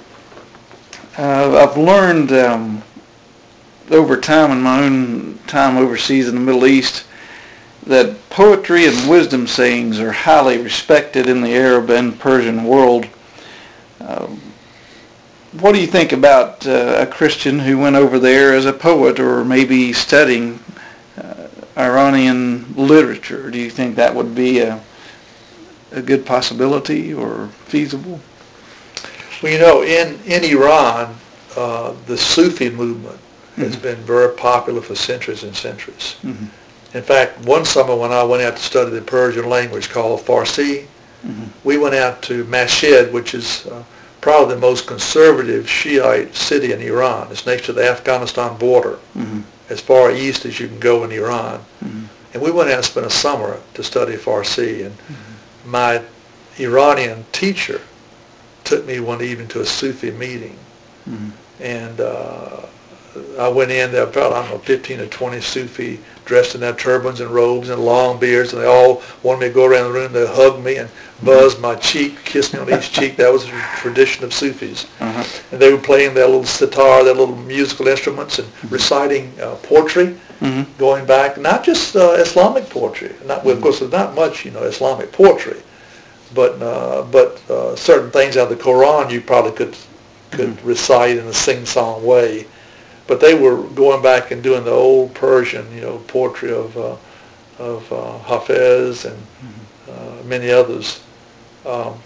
S1: Uh, I've learned um, over time in my own time overseas in the Middle East that poetry and wisdom sayings are highly respected in the Arab and Persian world. Uh, what do you think about uh, a Christian who went over there as a poet or maybe studying uh, Iranian literature? Do you think that would be a, a good possibility or feasible?
S2: Well, you know, in, in Iran, uh, the Sufi movement has mm-hmm. been very popular for centuries and centuries. Mm-hmm. In fact, one summer when I went out to study the Persian language called Farsi, mm-hmm. we went out to Mashhad, which is uh, probably the most conservative Shiite city in Iran. It's next to the Afghanistan border, mm-hmm. as far east as you can go in Iran. Mm-hmm. And we went out and spent a summer to study Farsi. And mm-hmm. my Iranian teacher took me one evening to a Sufi meeting. Mm-hmm. And uh, I went in, there about, I don't know, fifteen or twenty Sufi dressed in their turbans and robes and long beards, and they all wanted me to go around the room. They hugged me and buzzed my cheek, kissed me on each cheek. That was a tradition of Sufis. Uh-huh. And they were playing their little sitar, their little musical instruments, and mm-hmm. reciting uh, poetry, mm-hmm. going back, not just uh, Islamic poetry. Not, well, of course, there's not much, you know, Islamic poetry, but uh, but uh, certain things out of the Quran you probably could could mm-hmm. recite in a sing-song way. But they were going back and doing the old Persian, you know, poetry of uh, of uh, Hafez and uh, many others. Um,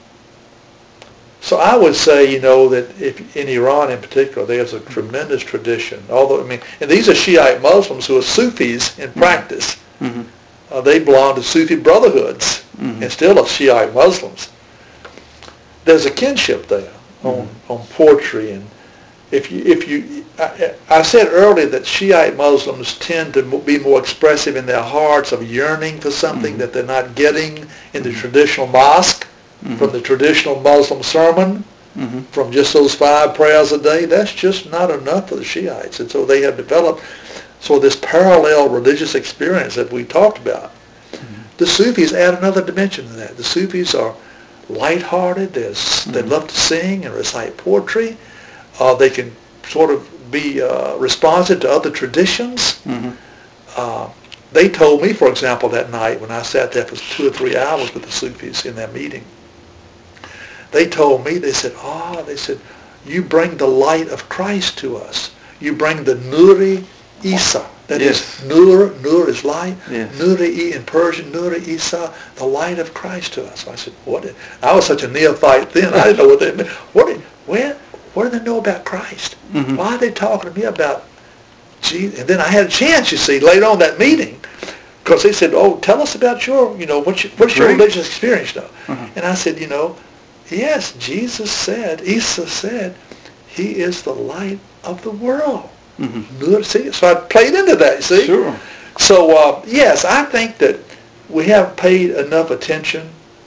S2: so I would say, you know, that if in Iran in particular, there's a tremendous tradition. Although I mean, and these are Shiite Muslims who are Sufis in practice. Mm-hmm. Uh, they belong to Sufi brotherhoods mm-hmm. and still are Shiite Muslims. There's a kinship there on mm-hmm. on poetry and. If you, if you, I, I said earlier that Shiite Muslims tend to be more expressive in their hearts of yearning for something mm-hmm. that they're not getting in the mm-hmm. traditional mosque, mm-hmm. from the traditional Muslim sermon, mm-hmm. from just those five prayers a day. That's just not enough for the Shiites. And so they have developed so this parallel religious experience that we talked about. Mm-hmm. The Sufis add another dimension to that. The Sufis are lighthearted. Mm-hmm. They love to sing and recite poetry. Uh, they can sort of be uh, responsive to other traditions. Mm-hmm. Uh, they told me, for example, that night when I sat there for two or three hours with the Sufis in that meeting, they told me, they said, ah, oh, they said, you bring the light of Christ to us. You bring the Nuri Isa. That yes. is Nur, Nur is light. Yes. Nuri in Persian, Nuri Isa, the light of Christ to us. I said, what? Is, I was such a neophyte then. I didn't know what they meant. What? Where? What do they know about Christ? Mm-hmm. Why are they talking to me about Jesus? And then I had a chance, you see, later on that meeting, because they said, oh, tell us about your, you know, what's your, what's your religious experience now? Mm-hmm. And I said, you know, yes, Jesus said, Isa said, he is the light of the world. Mm-hmm. See? So I played into that, you see?
S1: Sure.
S2: So, uh, yes, I think that we have paid enough attention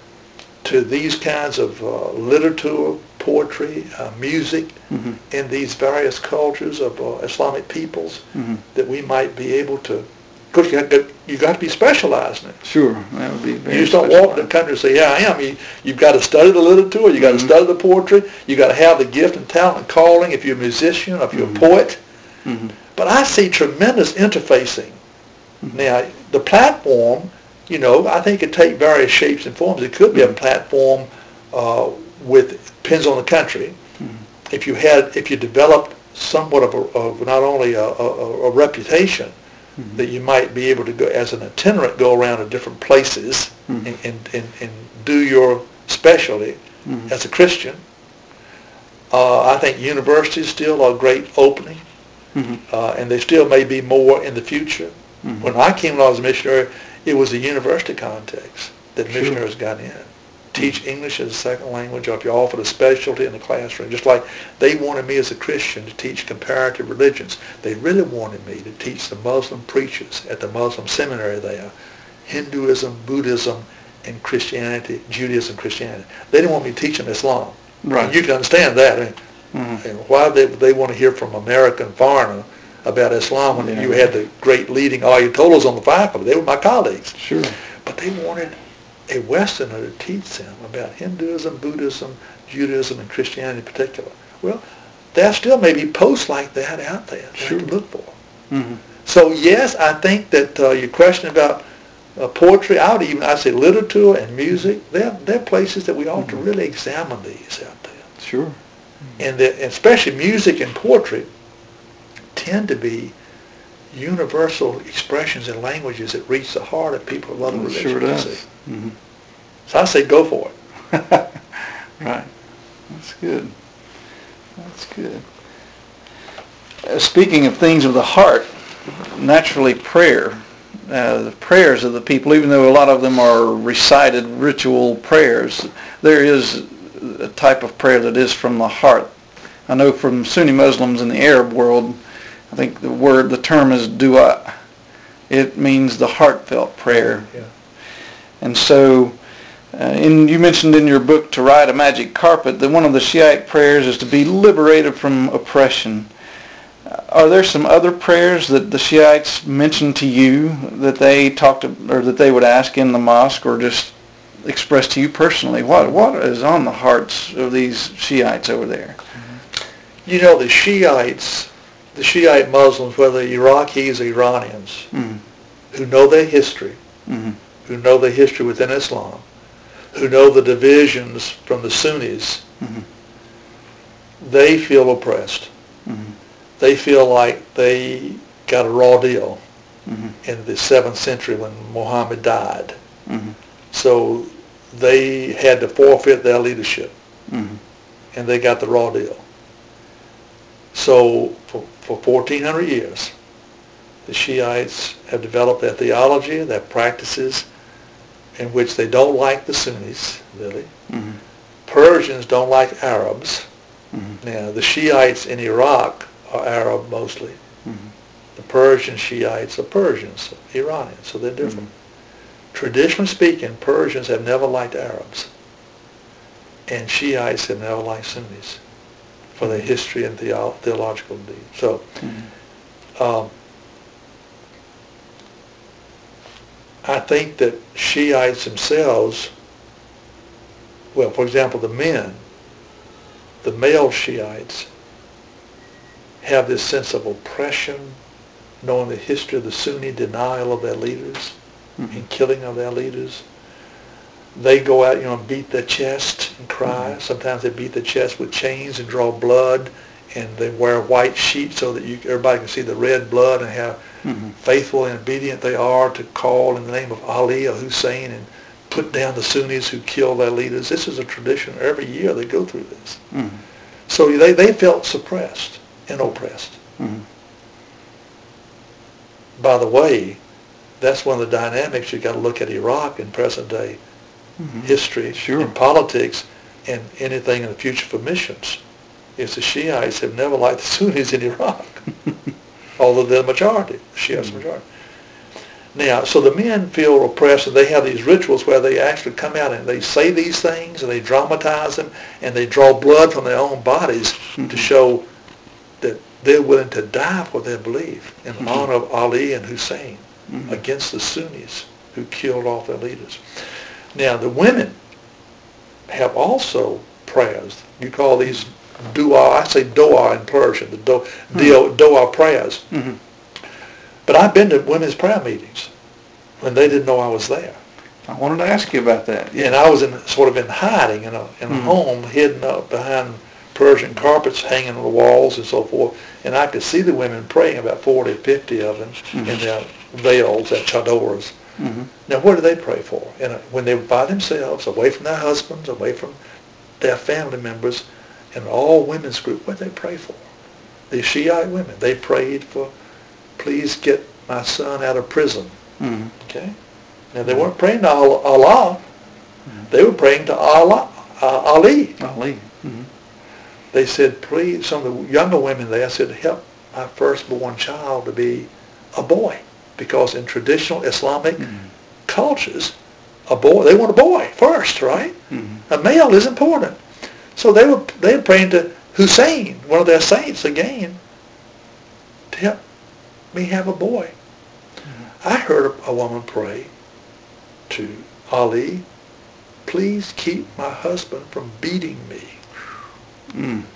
S2: to these kinds of uh, literature, poetry, uh, music mm-hmm. in these various cultures of uh, Islamic peoples mm-hmm. that we might be able to, of course you got, you got to be specialized in it.
S1: Sure, that would be very
S2: You just don't walk in the country and say, yeah, I am. You, you've got to study the literature, you've got mm-hmm. to study the poetry, you've got to have the gift and talent and calling if you're a musician, if you're mm-hmm. a poet. Mm-hmm. But I see tremendous interfacing. Mm-hmm. Now, the platform, you know, I think it could take various shapes and forms. It could be mm-hmm. a platform uh, with, depends on the country. Mm-hmm. If you had, if you developed somewhat of, a, of not only a, a, a reputation, mm-hmm. that you might be able to go, as an itinerant, go around to different places mm-hmm. and, and, and, and do your specialty mm-hmm. as a Christian. Uh, I think universities still are a great opening. Mm-hmm. Uh, and they still may be more in the future. Mm-hmm. When I came when I was a missionary, it was a university context that sure. missionaries got in. Teach mm-hmm. English as a second language, or if you offered a specialty in the classroom, just like they wanted me as a Christian to teach comparative religions. They really wanted me to teach the Muslim preachers at the Muslim seminary there, Hinduism, Buddhism, and Christianity, Judaism, Christianity. They didn't want me to teach them Islam. Right. And you can understand that. I mean, Mm-hmm. And why they they want to hear from American foreigner about Islam when yeah. you had the great leading Ayatollahs on the faculty? They were my colleagues.
S1: Sure.
S2: But they wanted a Westerner to teach them about Hinduism, Buddhism, Judaism, and Christianity in particular. Well, there still may be posts like that out there that
S1: Sure.
S2: I can look for.
S1: Mm-hmm.
S2: So yes, I think that uh, your question about uh, poetry, I would even, I say literature and music, they're, they're places that we ought
S1: Mm-hmm.
S2: to really examine these out there.
S1: Sure.
S2: And, the, and especially music and poetry tend to be universal expressions and languages that reach the heart of people of other
S1: It
S2: religions.
S1: sure
S2: you
S1: does.
S2: see.
S1: Mm-hmm.
S2: So I say go for it.
S1: Right. That's good. That's good. Uh, speaking of things of the heart, naturally prayer. Uh, the prayers of the people, even though a lot of them are recited ritual prayers, there is a type of prayer that is from the heart. I know from Sunni Muslims in the Arab world, I think the word, the term is dua. It means the heartfelt prayer.
S2: Yeah.
S1: And so, uh, in, you mentioned in your book, To Ride a Magic Carpet, that one of the Shiite prayers is to be liberated from oppression. Uh, are there some other prayers that the Shiites mentioned to you that they talked to, or that they would ask in the mosque, or just express to you personally? What what is on the hearts of these Shiites over there?
S2: You know, the Shiites, the Shiite Muslims, whether Iraqis or Iranians,
S1: Mm-hmm.
S2: who know their history,
S1: Mm-hmm.
S2: who know the history within Islam, who know the divisions from the Sunnis,
S1: Mm-hmm.
S2: they feel oppressed.
S1: Mm-hmm.
S2: They feel like they got a raw deal
S1: Mm-hmm.
S2: in the seventh century when Muhammad died.
S1: Mm-hmm.
S2: So they had to forfeit their leadership,
S1: Mm-hmm.
S2: and they got the raw deal. So for, for fourteen hundred years, the Shiites have developed their theology, their practices, in which they don't like the Sunnis, really.
S1: Mm-hmm.
S2: Persians don't like Arabs.
S1: Mm-hmm.
S2: Now, the Shiites in Iraq are Arab mostly.
S1: Mm-hmm.
S2: The Persian Shiites are Persians, Iranians, so they're different. Mm-hmm. Traditionally speaking, Persians have never liked Arabs, and Shiites have never liked Sunnis for their history and theo- theological needs. So,
S1: Mm-hmm.
S2: um, I think that Shiites themselves, well, for example, the men, the male Shiites, have this sense of oppression, knowing the history of the Sunni denial of their leaders
S1: Mm-hmm.
S2: and killing of their leaders. They go out, you know, and beat their chest and cry.
S1: Mm-hmm.
S2: Sometimes they beat their chest with chains and draw blood, and they wear white sheets so that you, everybody can see the red blood, and how
S1: Mm-hmm.
S2: faithful and obedient they are to call in the name of Ali or Hussein and put down the Sunnis who kill their leaders. This is a tradition. Every year they go through this.
S1: Mm-hmm.
S2: So they, they felt suppressed and oppressed.
S1: Mm-hmm.
S2: By the way, that's one of the dynamics you got to look at Iraq in present day
S1: Mm-hmm.
S2: history
S1: Sure.
S2: and politics and anything in the future for missions. Is the Shiites have never liked the Sunnis in Iraq, although they're the majority. The Shiites are the majority. Now, so the men feel oppressed, and they have these rituals where they actually come out and they say these things, and they dramatize them, and they draw blood from their own bodies
S1: Mm-hmm.
S2: to show that they're willing to die for their belief in
S1: Mm-hmm.
S2: honor of Ali and Hussein
S1: Mm-hmm.
S2: against the Sunnis who killed off their leaders. Now, the women have also prayers. You call these dua, I say dua in Persian, the do, mm-hmm. dua prayers.
S1: Mm-hmm.
S2: But I've been to women's prayer meetings when they didn't know I was there.
S1: I wanted to ask you about that.
S2: Yeah. And I was in sort of in hiding in a in a
S1: Mm-hmm.
S2: home, hidden up behind Persian carpets hanging on the walls and so forth. And I could see the women praying, about forty, fifty of them,
S1: Mm-hmm.
S2: in their veils, their chadors.
S1: Mm-hmm.
S2: Now, what do they pray for? And when they were by themselves, away from their husbands, away from their family members, in all women's group, what did they pray for? The Shiite women, they prayed for, please get my son out of prison.
S1: Mm-hmm.
S2: Okay? Now, they weren't praying to Allah.
S1: Mm-hmm.
S2: They were praying to Allah, uh, Ali.
S1: Ali. Mm-hmm.
S2: They said, please, some of the younger women there said, help my firstborn child to be a boy. Because in traditional Islamic mm-hmm. cultures, a boy, they want a boy first, right?
S1: Mm-hmm.
S2: A male is important. So they were they were praying to Hussein, one of their saints again, to help me have a boy. Mm-hmm. I heard a woman pray to Ali, please keep my husband from beating me.
S1: Mm.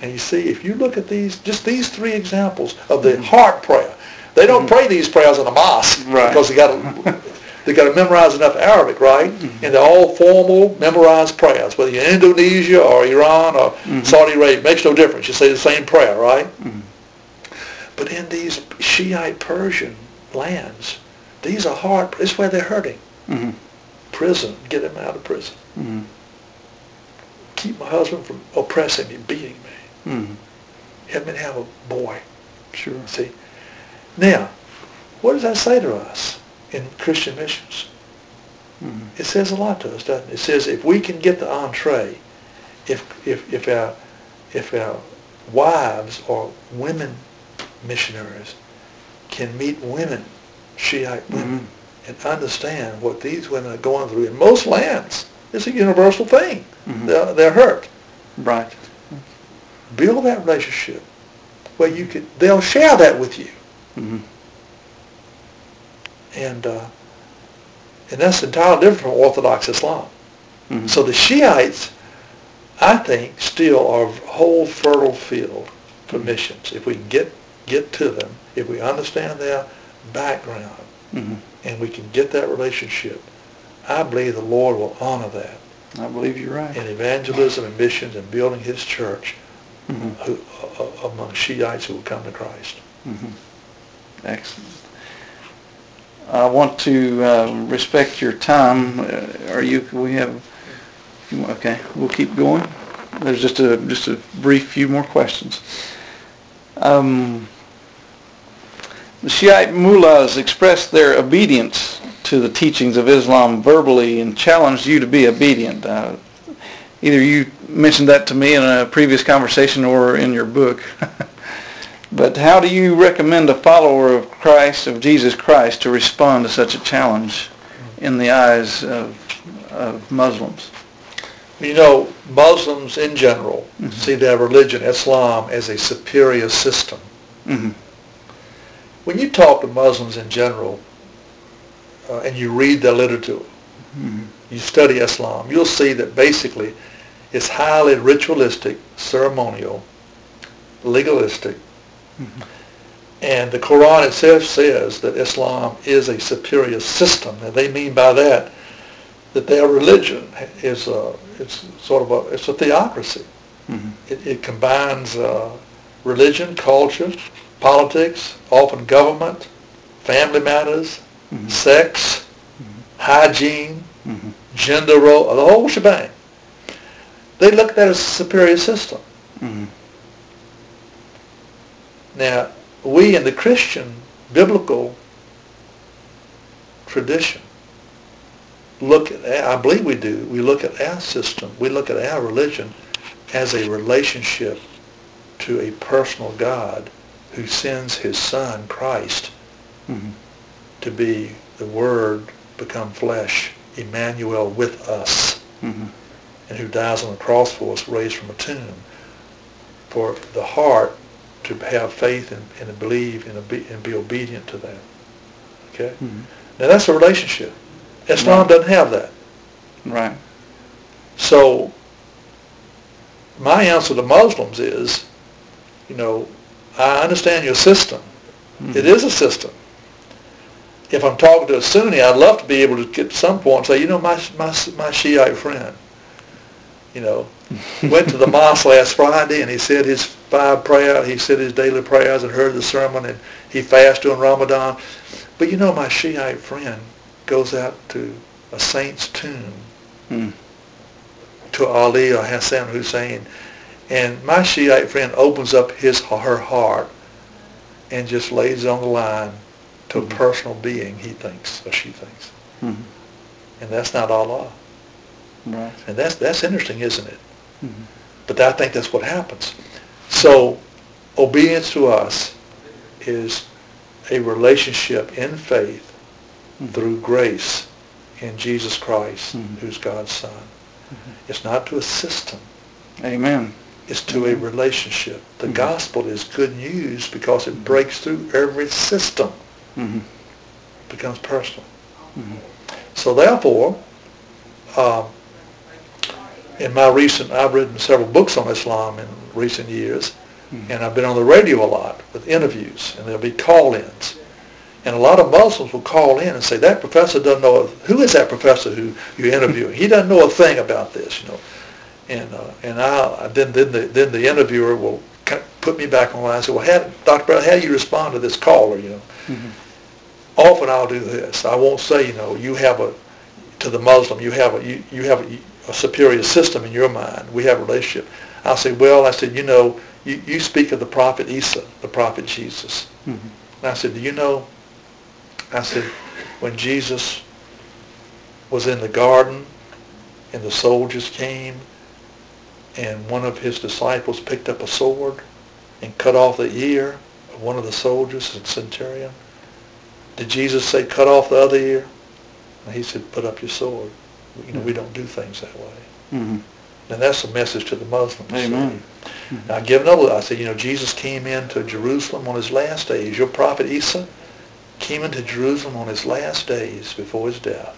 S2: And you see, if you look at these, just these three examples of the heart prayer, they don't mm-hmm. pray these prayers in a mosque
S1: right.
S2: because they got to they got to memorize enough Arabic, right? Mm-hmm. And they're all formal, memorized prayers. Whether you're in Indonesia or Iran or mm-hmm. Saudi Arabia, it makes no difference. You say the same prayer, right? Mm-hmm. But in these Shiite Persian lands, these are hard. This is where they're hurting. Mm-hmm. Prison, get him out of prison. Mm-hmm. Keep my husband from oppressing me, beating me. Mm-hmm. Help me to have a boy.
S1: Sure.
S2: See? Now, what does that say to us in Christian missions? Mm-hmm. It says a lot to us, doesn't it? It says if we can get the entree, if if if our if our wives or women missionaries can meet women, Shiite women, mm-hmm. and understand what these women are going through in most lands, it's a universal thing. Mm-hmm. They're, they're hurt.
S1: Right.
S2: Build that relationship where you could. They'll share that with you. Mm-hmm. And uh, and that's entirely different from Orthodox Islam. Mm-hmm. So the Shiites, I think, still are a whole fertile field for mm-hmm. missions. If we can get get to them, if we understand their background, mm-hmm. and we can get that relationship, I believe the Lord will honor that.
S1: I believe you're right.
S2: In evangelism and missions and building His church mm-hmm. who, uh, among Shiites who will come to Christ.
S1: Mm-hmm. Excellent. I want to uh, respect your time. Uh, are you? We have. Okay, we'll keep going. There's just a just a brief few more questions. Um, the Shiite mullahs expressed their obedience to the teachings of Islam verbally and challenged you to be obedient. Uh, either you mentioned that to me in a previous conversation or in your book. But how do you recommend a follower of Christ, of Jesus Christ, to respond to such a challenge in the eyes of, of Muslims?
S2: You know, Muslims in general mm-hmm. see their religion, Islam, as a superior system. Mm-hmm. When you talk to Muslims in general, uh, and you read their literature, mm-hmm. you study Islam, you'll see that basically it's highly ritualistic, ceremonial, legalistic, mm-hmm. and the Quran itself says that Islam is a superior system. And they mean by that that their religion is a, it's sort of a, it's a theocracy. Mm-hmm. It, it combines uh, religion, culture, politics, often government, family matters, mm-hmm. sex, mm-hmm. hygiene, mm-hmm. gender role, the whole shebang. They look at that as a superior system. Mm-hmm. Now, we in the Christian biblical tradition look at, I believe we do, we look at our system, we look at our religion as a relationship to a personal God who sends His Son, Christ, mm-hmm. to be the Word become flesh, Emmanuel with us, mm-hmm. and who dies on the cross for us, raised from a tomb, for the heart to have faith and, and believe and, obe- and be obedient to that. Okay? Mm-hmm. Now that's a relationship. Islam right. doesn't have that.
S1: Right.
S2: So my answer to Muslims is, you know, I understand your system. Mm-hmm. It is a system. If I'm talking to a Sunni, I'd love to be able to get to some point and say, you know, my my my Shiite friend, you know, went to the mosque last Friday and he said his five prayers, he said his daily prayers and heard the sermon and he fasted during Ramadan. But you know, my Shiite friend goes out to a saint's tomb, mm. to Ali or Hassan Hussein, and my Shiite friend opens up his her heart and just lays it on the line to mm-hmm. a personal being he thinks or she thinks. Mm-hmm. And that's not Allah.
S1: Right.
S2: And that's that's interesting, isn't it? Mm-hmm. But I think that's what happens. So obedience to us is a relationship in faith mm-hmm. through grace in Jesus Christ, mm-hmm. who's God's Son. Mm-hmm. It's not to a system.
S1: Amen.
S2: It's to
S1: Amen.
S2: a relationship. The
S1: mm-hmm.
S2: gospel is good news because it breaks through every system.
S1: Mm-hmm.
S2: It becomes personal.
S1: Mm-hmm.
S2: So therefore, um, in my recent, I've written several books on Islam in recent years, mm-hmm. and I've been on the radio a lot with interviews, and there'll be call-ins. And a lot of Muslims will call in and say, that professor doesn't know, a, who is that professor who you're interviewing? He doesn't know a thing about this, you know. And uh, and I then then the then the interviewer will put me back on the line and say, well, how, Doctor Brown, how do you respond to this caller, you know? Mm-hmm. Often I'll do this. I won't say, you know, you have a, to the Muslim, you have a, you, you have a, a superior system in your mind. We have a relationship. I'll say, well, I said, you know, you, you speak of the prophet Isa, the prophet Jesus. Mm-hmm. And I said, do you know, I said, when Jesus was in the garden and the soldiers came and one of his disciples picked up a sword and cut off the ear of one of the soldiers, the centurion, did Jesus say, cut off the other ear? And he said, put up your sword. You know, we don't do things that way. Mm-hmm. And that's a message to the Muslims.
S1: Amen.
S2: Mm-hmm. Now, I give another, I said, you know, Jesus came into Jerusalem on his last days. Your prophet Isa came into Jerusalem on his last days before his death.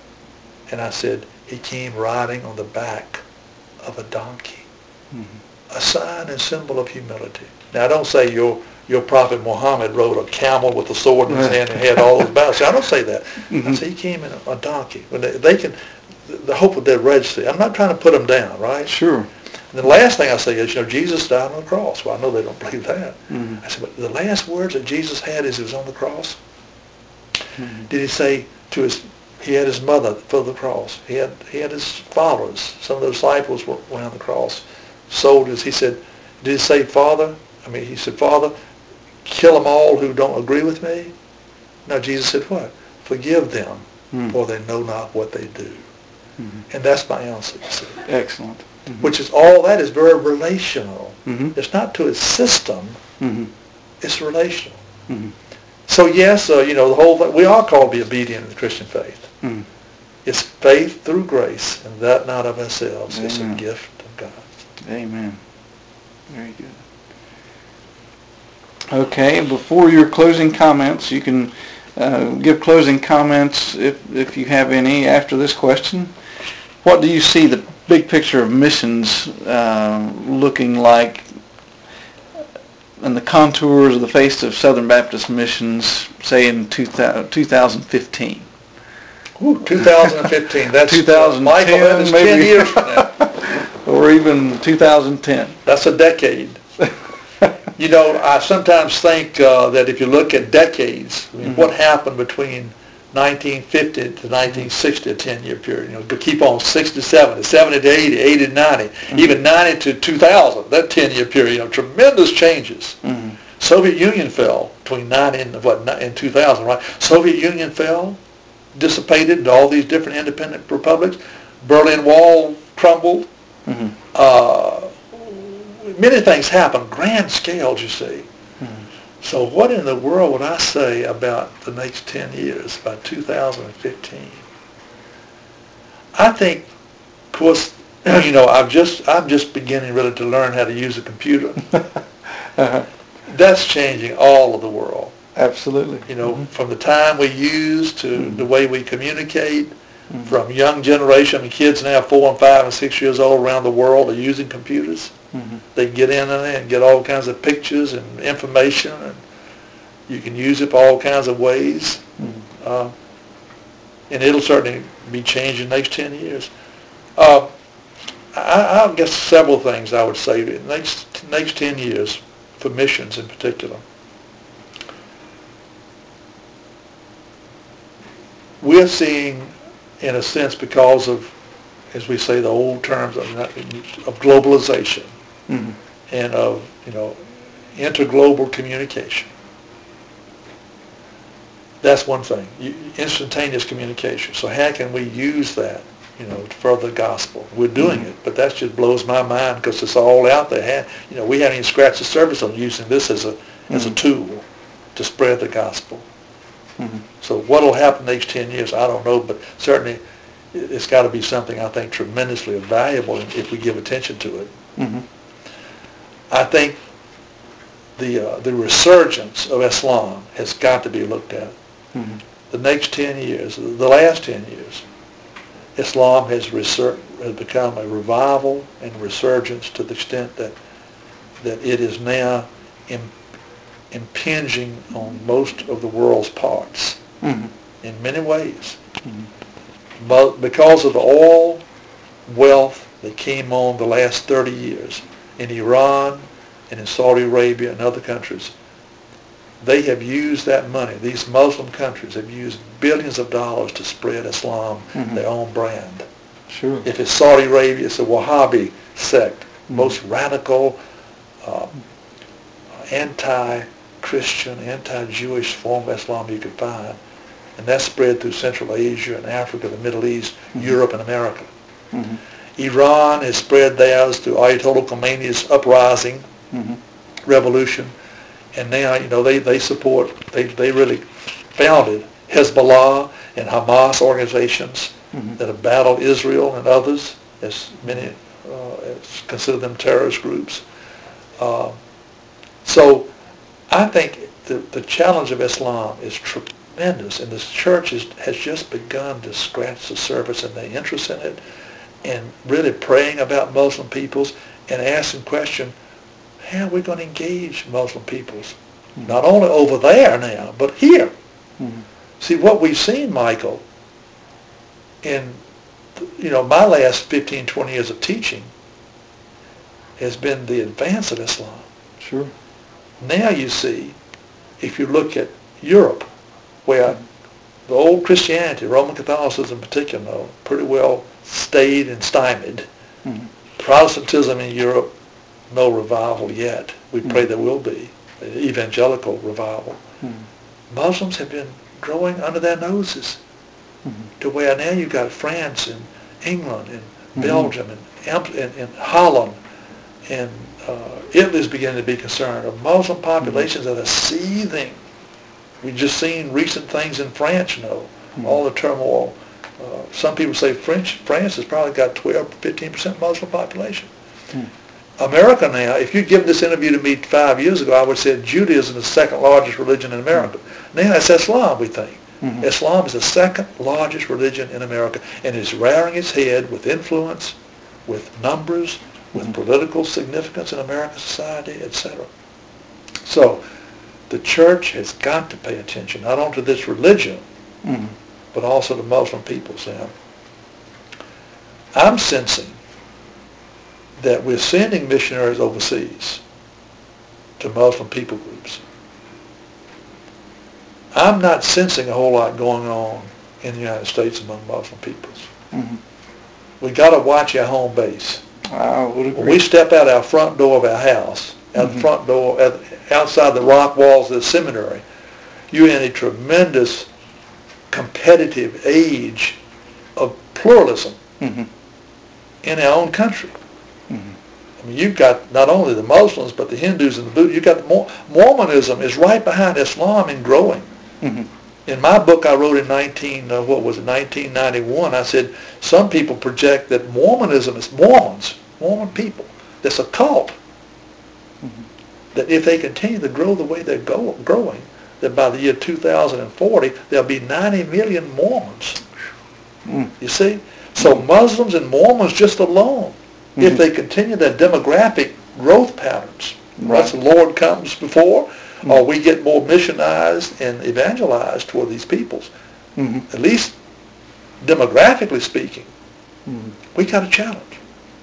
S2: And I said, he came riding on the back of a donkey, mm-hmm. a sign and symbol of humility. Now, I don't say your your prophet Muhammad rode a camel with a sword in his hand and had all those battles. I don't say that. Mm-hmm. I say he came in a, a donkey. When they, they can, the hope of the Red Sea. I'm not trying to put them down, right?
S1: Sure.
S2: And the last thing I say is, you know, Jesus died on the cross. Well, I know they don't believe that. Mm-hmm. I said, but the last words that Jesus had as he was on the cross, mm-hmm. did he say to his, he had his mother for the cross. He had he had his followers. Some of the disciples were, were on the cross. Soldiers. He said, did he say, Father? I mean, he said, Father, kill them all who don't agree with me? No, Jesus said what? Forgive them, mm-hmm. for they know not what they do. Mm-hmm. And that's my answer, you see.
S1: Excellent. Mm-hmm.
S2: Which is, all that is very relational.
S1: Mm-hmm.
S2: It's not to a system. Mm-hmm. It's relational.
S1: Mm-hmm.
S2: So yes, uh, you know, the whole, we are called to be obedient in the Christian faith. Mm-hmm. It's faith through grace, and that not of ourselves. Amen. It's a gift of God.
S1: Amen. Very good. Okay, before your closing comments, you can uh, give closing comments if if you have any after this question. What do you see the big picture of missions uh, looking like and the contours of the face of Southern Baptist missions, say in two thousand fifteen?
S2: Ooh, two thousand fifteen. That's
S1: two thousand ten,
S2: Michael, that is
S1: maybe,
S2: ten years from now.
S1: Or even two thousand ten.
S2: That's a decade. You know, I sometimes think uh, that if you look at decades, I mean, mm-hmm. what happened between nineteen fifty to nineteen sixty, a ten-year period, you know, to keep on sixty-seven to seventy to eighty, eighty to ninety, mm-hmm. even ninety to two thousand, that ten-year period, you know, tremendous changes. Mm-hmm. Soviet Union fell between ninety and, what, and two thousand, right? Soviet Union fell, dissipated into all these different independent republics. Berlin Wall crumbled. Mm-hmm. Uh, many things happened, grand scales, you see. Mm-hmm. So what in the world would I say about the next ten years, by two thousand fifteen? I think, of course, you know, I'm just I'm just beginning really to learn how to use a computer. uh-huh. That's changing all of the world.
S1: Absolutely.
S2: You know,
S1: mm-hmm. from
S2: the time we use to mm-hmm. the way we communicate, mm-hmm. from young generation, I mean, kids now four and five and six years old around the world are using computers. Mm-hmm. They can get in there and get all kinds of pictures and information, and you can use it for all kinds of ways. Mm-hmm. Uh, and it'll certainly be changed in the next ten years. Uh, I, I guess several things I would say. The next, next ten years, for missions in particular, we're seeing, in a sense, because of, as we say, the old terms of, of globalization, mm-hmm. and of, you know, interglobal communication. That's one thing, instantaneous communication. So how can we use that, you know, to further the gospel? We're doing mm-hmm. it, but that just blows my mind because it's all out there. You know, we haven't even scratched the surface on using this as a mm-hmm. as a tool to spread the gospel. Mm-hmm. So what will happen next ten years, I don't know, but certainly it's got to be something I think tremendously valuable if we give attention to it. Mm-hmm. I think the uh, the resurgence of Islam has got to be looked at. Mm-hmm. The next ten years, the last ten years, Islam has resur- has become a revival and resurgence to the extent that that it is now im, impinging on most of the world's parts mm-hmm. in many ways. Mm-hmm. But because of the oil wealth that came on the last thirty years in Iran and in Saudi Arabia and other countries, they have used that money. These Muslim countries have used billions of dollars to spread Islam, mm-hmm. their own brand.
S1: Sure.
S2: If it's Saudi Arabia, it's a Wahhabi sect, mm-hmm. most radical, uh, anti-Christian, anti-Jewish form of Islam you could find. And that's spread through Central Asia and Africa, the Middle East, mm-hmm. Europe, and America. Mm-hmm. Iran has spread theirs through Ayatollah Khomeini's uprising, mm-hmm. revolution. And now, you know, they, they support, they they really founded Hezbollah and Hamas organizations mm-hmm. that have battled Israel and others, as many uh, as consider them terrorist groups. Uh, so I think the, the challenge of Islam is tremendous, and this church is, has just begun to scratch the surface in their interest in it, and really praying about Muslim peoples and asking questions, how are we going to engage Muslim peoples? Mm-hmm. Not only over there now, but here. Mm-hmm. See, what we've seen, Michael, in, you know, my last fifteen, twenty years of teaching has been the advance of Islam.
S1: Sure.
S2: Now you see, if you look at Europe, where mm-hmm. the old Christianity, Roman Catholicism in particular, pretty well stayed and stymied. Mm-hmm. Protestantism in Europe, no revival yet. We pray mm-hmm. there will be, evangelical revival. Mm-hmm. Muslims have been growing under their noses mm-hmm. to where now you've got France and England and mm-hmm. Belgium and, and, and Holland and uh, Italy's beginning to be concerned of Muslim populations mm-hmm. that are seething. We've just seen recent things in France, you know, mm-hmm. all the turmoil. Uh, some people say French, France has probably got twelve, fifteen percent Muslim population. Mm-hmm. America now, if you'd given this interview to me five years ago, I would have said Judaism is the second largest religion in America. Mm-hmm. Now it's Islam, we think. Mm-hmm. Islam is the second largest religion in America, and it's rearing its head with influence, with numbers, with mm-hmm. political significance in American society, et cetera. So the church has got to pay attention, not only to this religion, mm-hmm. but also to Muslim peoples. Now, I'm sensing that we're sending missionaries overseas to Muslim people groups. I'm not sensing a whole lot going on in the United States among Muslim peoples. Mm-hmm. We got to watch our home base.
S1: I would agree.
S2: When we step out our front door of our house, out mm-hmm. the front door, at, outside the rock walls of the seminary, you're in a tremendous competitive age of pluralism mm-hmm. in our own country. Mm-hmm. I mean, you've got not only the Muslims, but the Hindus and the Buddhists. You've got the Mor- Mormonism is right behind Islam in growing. Mm-hmm. In my book I wrote in nineteen, uh, what was it, nineteen ninety-one, I said some people project that Mormonism is Mormons, Mormon people, that's a cult. Mm-hmm. That if they continue to grow the way they're go- growing, that by the year two thousand forty, there'll be ninety million Mormons. Mm. You see? So Muslims and Mormons just alone, mm-hmm. if they continue their demographic growth patterns, right. once the Lord comes before, mm-hmm. or we get more missionized and evangelized toward these peoples, mm-hmm. at least demographically speaking, mm-hmm. we got a challenge.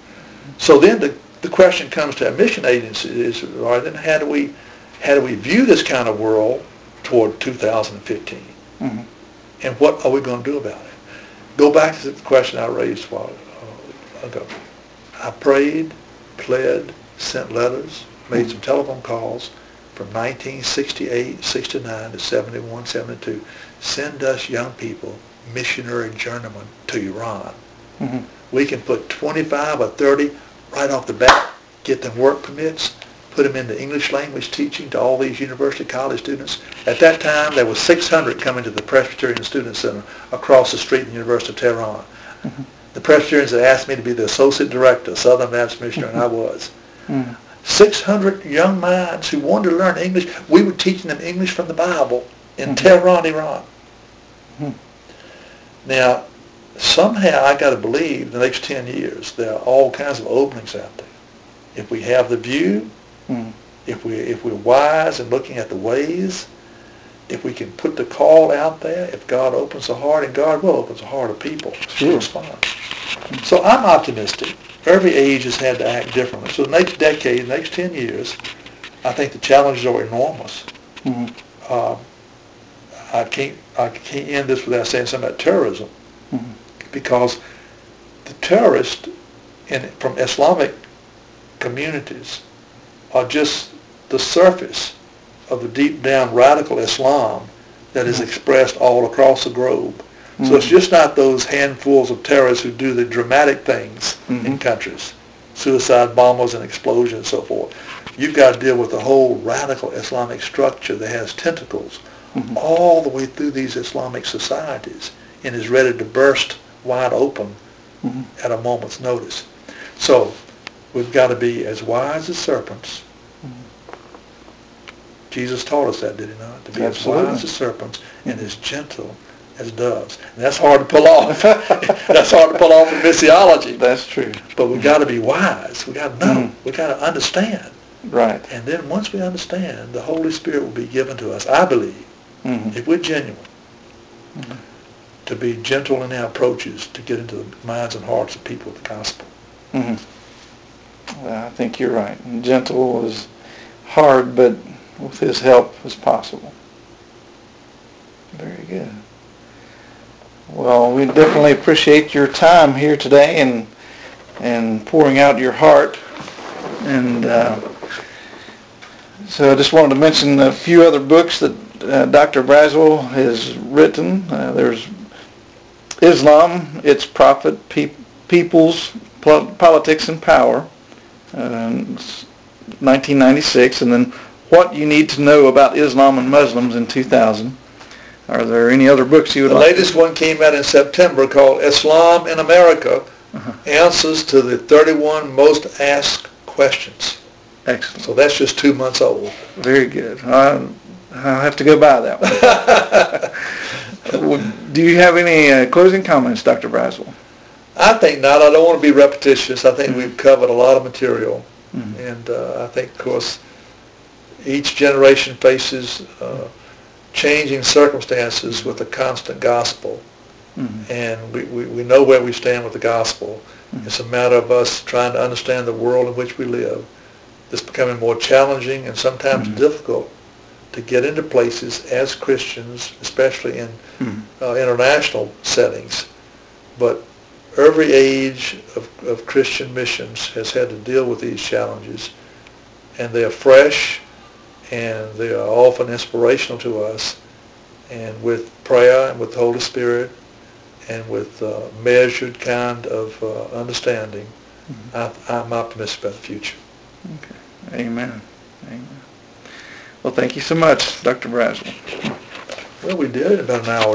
S2: So then the, the question comes to our mission agency is, all right, then how do we, how do we view this kind of world toward two thousand fifteen? Mm-hmm. And what are we going to do about it? Go back to the question I raised a while ago. I prayed, pled, sent letters, made mm-hmm. some telephone calls from nineteen sixty-eight, sixty-nine to seventy-one, seventy-two. Send us young people, missionary journeymen to Iran. Mm-hmm. We can put twenty-five or thirty right off the bat, get them work permits, put them into English language teaching to all these university college students. At that time, there were six hundred coming to the Presbyterian Student Center across the street in the University of Tehran. Mm-hmm. The Presbyterians had asked me to be the associate director, Southern Baptist missionary, mm-hmm. and I was. Mm-hmm. six hundred young minds who wanted to learn English. We were teaching them English from the Bible in mm-hmm. Tehran, Iran. Mm-hmm. Now, somehow I got to believe the next ten years there are all kinds of openings out there. If we have the view, mm. if we if we're wise and looking at the ways, if we can put the call out there, if God opens the heart, and God will open the heart of people
S1: sure.
S2: to respond. So I'm optimistic. Every age has had to act differently. So the next decade, the next ten years, I think the challenges are enormous. Mm-hmm. Uh, I can't I can't end this without saying something about terrorism, mm-hmm. because the terrorists in, from Islamic communities are just the surface of the deep down radical Islam that is expressed all across the globe. Mm-hmm. So it's just not those handfuls of terrorists who do the dramatic things mm-hmm. in countries, suicide bombers and explosions and so forth. You've got to deal with the whole radical Islamic structure that has tentacles mm-hmm. all the way through these Islamic societies and is ready to burst wide open mm-hmm. at a moment's notice. So we've got to be as wise as serpents. Mm-hmm. Jesus taught us that, did he not? To be Absolutely. As wise as serpents and as gentle as doves. And that's hard to pull off. That's hard to pull off in missiology.
S1: That's true.
S2: But we've got to be wise. We've got to know. Mm-hmm. We've got to understand.
S1: Right.
S2: And then once we understand, the Holy Spirit will be given to us, I believe, mm-hmm. if we're genuine, mm-hmm. to be gentle in our approaches to get into the minds and hearts of people with the gospel.
S1: Mm-hmm. Well, I think you're right. And gentle is hard, but with his help it's possible. Very good. Well, we definitely appreciate your time here today and and pouring out your heart. And uh, so I just wanted to mention a few other books that uh, Doctor Braswell has written. Uh, there's Islam, Its Prophet, Pe- Peoples, Pol- Politics and Power, uh, nineteen ninety-six, and then What You Need to Know About Islam and Muslims in two thousand. Are there any other books you would
S2: the
S1: like?
S2: The latest one came out in September called Islam in America, uh-huh. Answers to the thirty-one Most Asked Questions.
S1: Excellent.
S2: So that's just two months old.
S1: Very good. I'll, I'll have to go buy that one. Do you have any uh, closing comments, Doctor Braswell?
S2: I think not. I don't want to be repetitious. I think mm-hmm. we've covered a lot of material. Mm-hmm. And uh, I think, of course, each generation faces uh, changing circumstances with the constant gospel. Mm-hmm. And we, we, we know where we stand with the gospel. Mm-hmm. It's a matter of us trying to understand the world in which we live. It's becoming more challenging and sometimes mm-hmm. difficult to get into places as Christians, especially in mm-hmm. uh, international settings. But every age of, of Christian missions has had to deal with these challenges, and they are fresh, and they are often inspirational to us. And with prayer and with the Holy Spirit and with uh, measured kind of uh, understanding, mm-hmm. I, I'm optimistic about the future.
S1: Okay. Amen. Amen. Well, thank you so much, Doctor Braswell.
S2: Well, we did it in about an hour.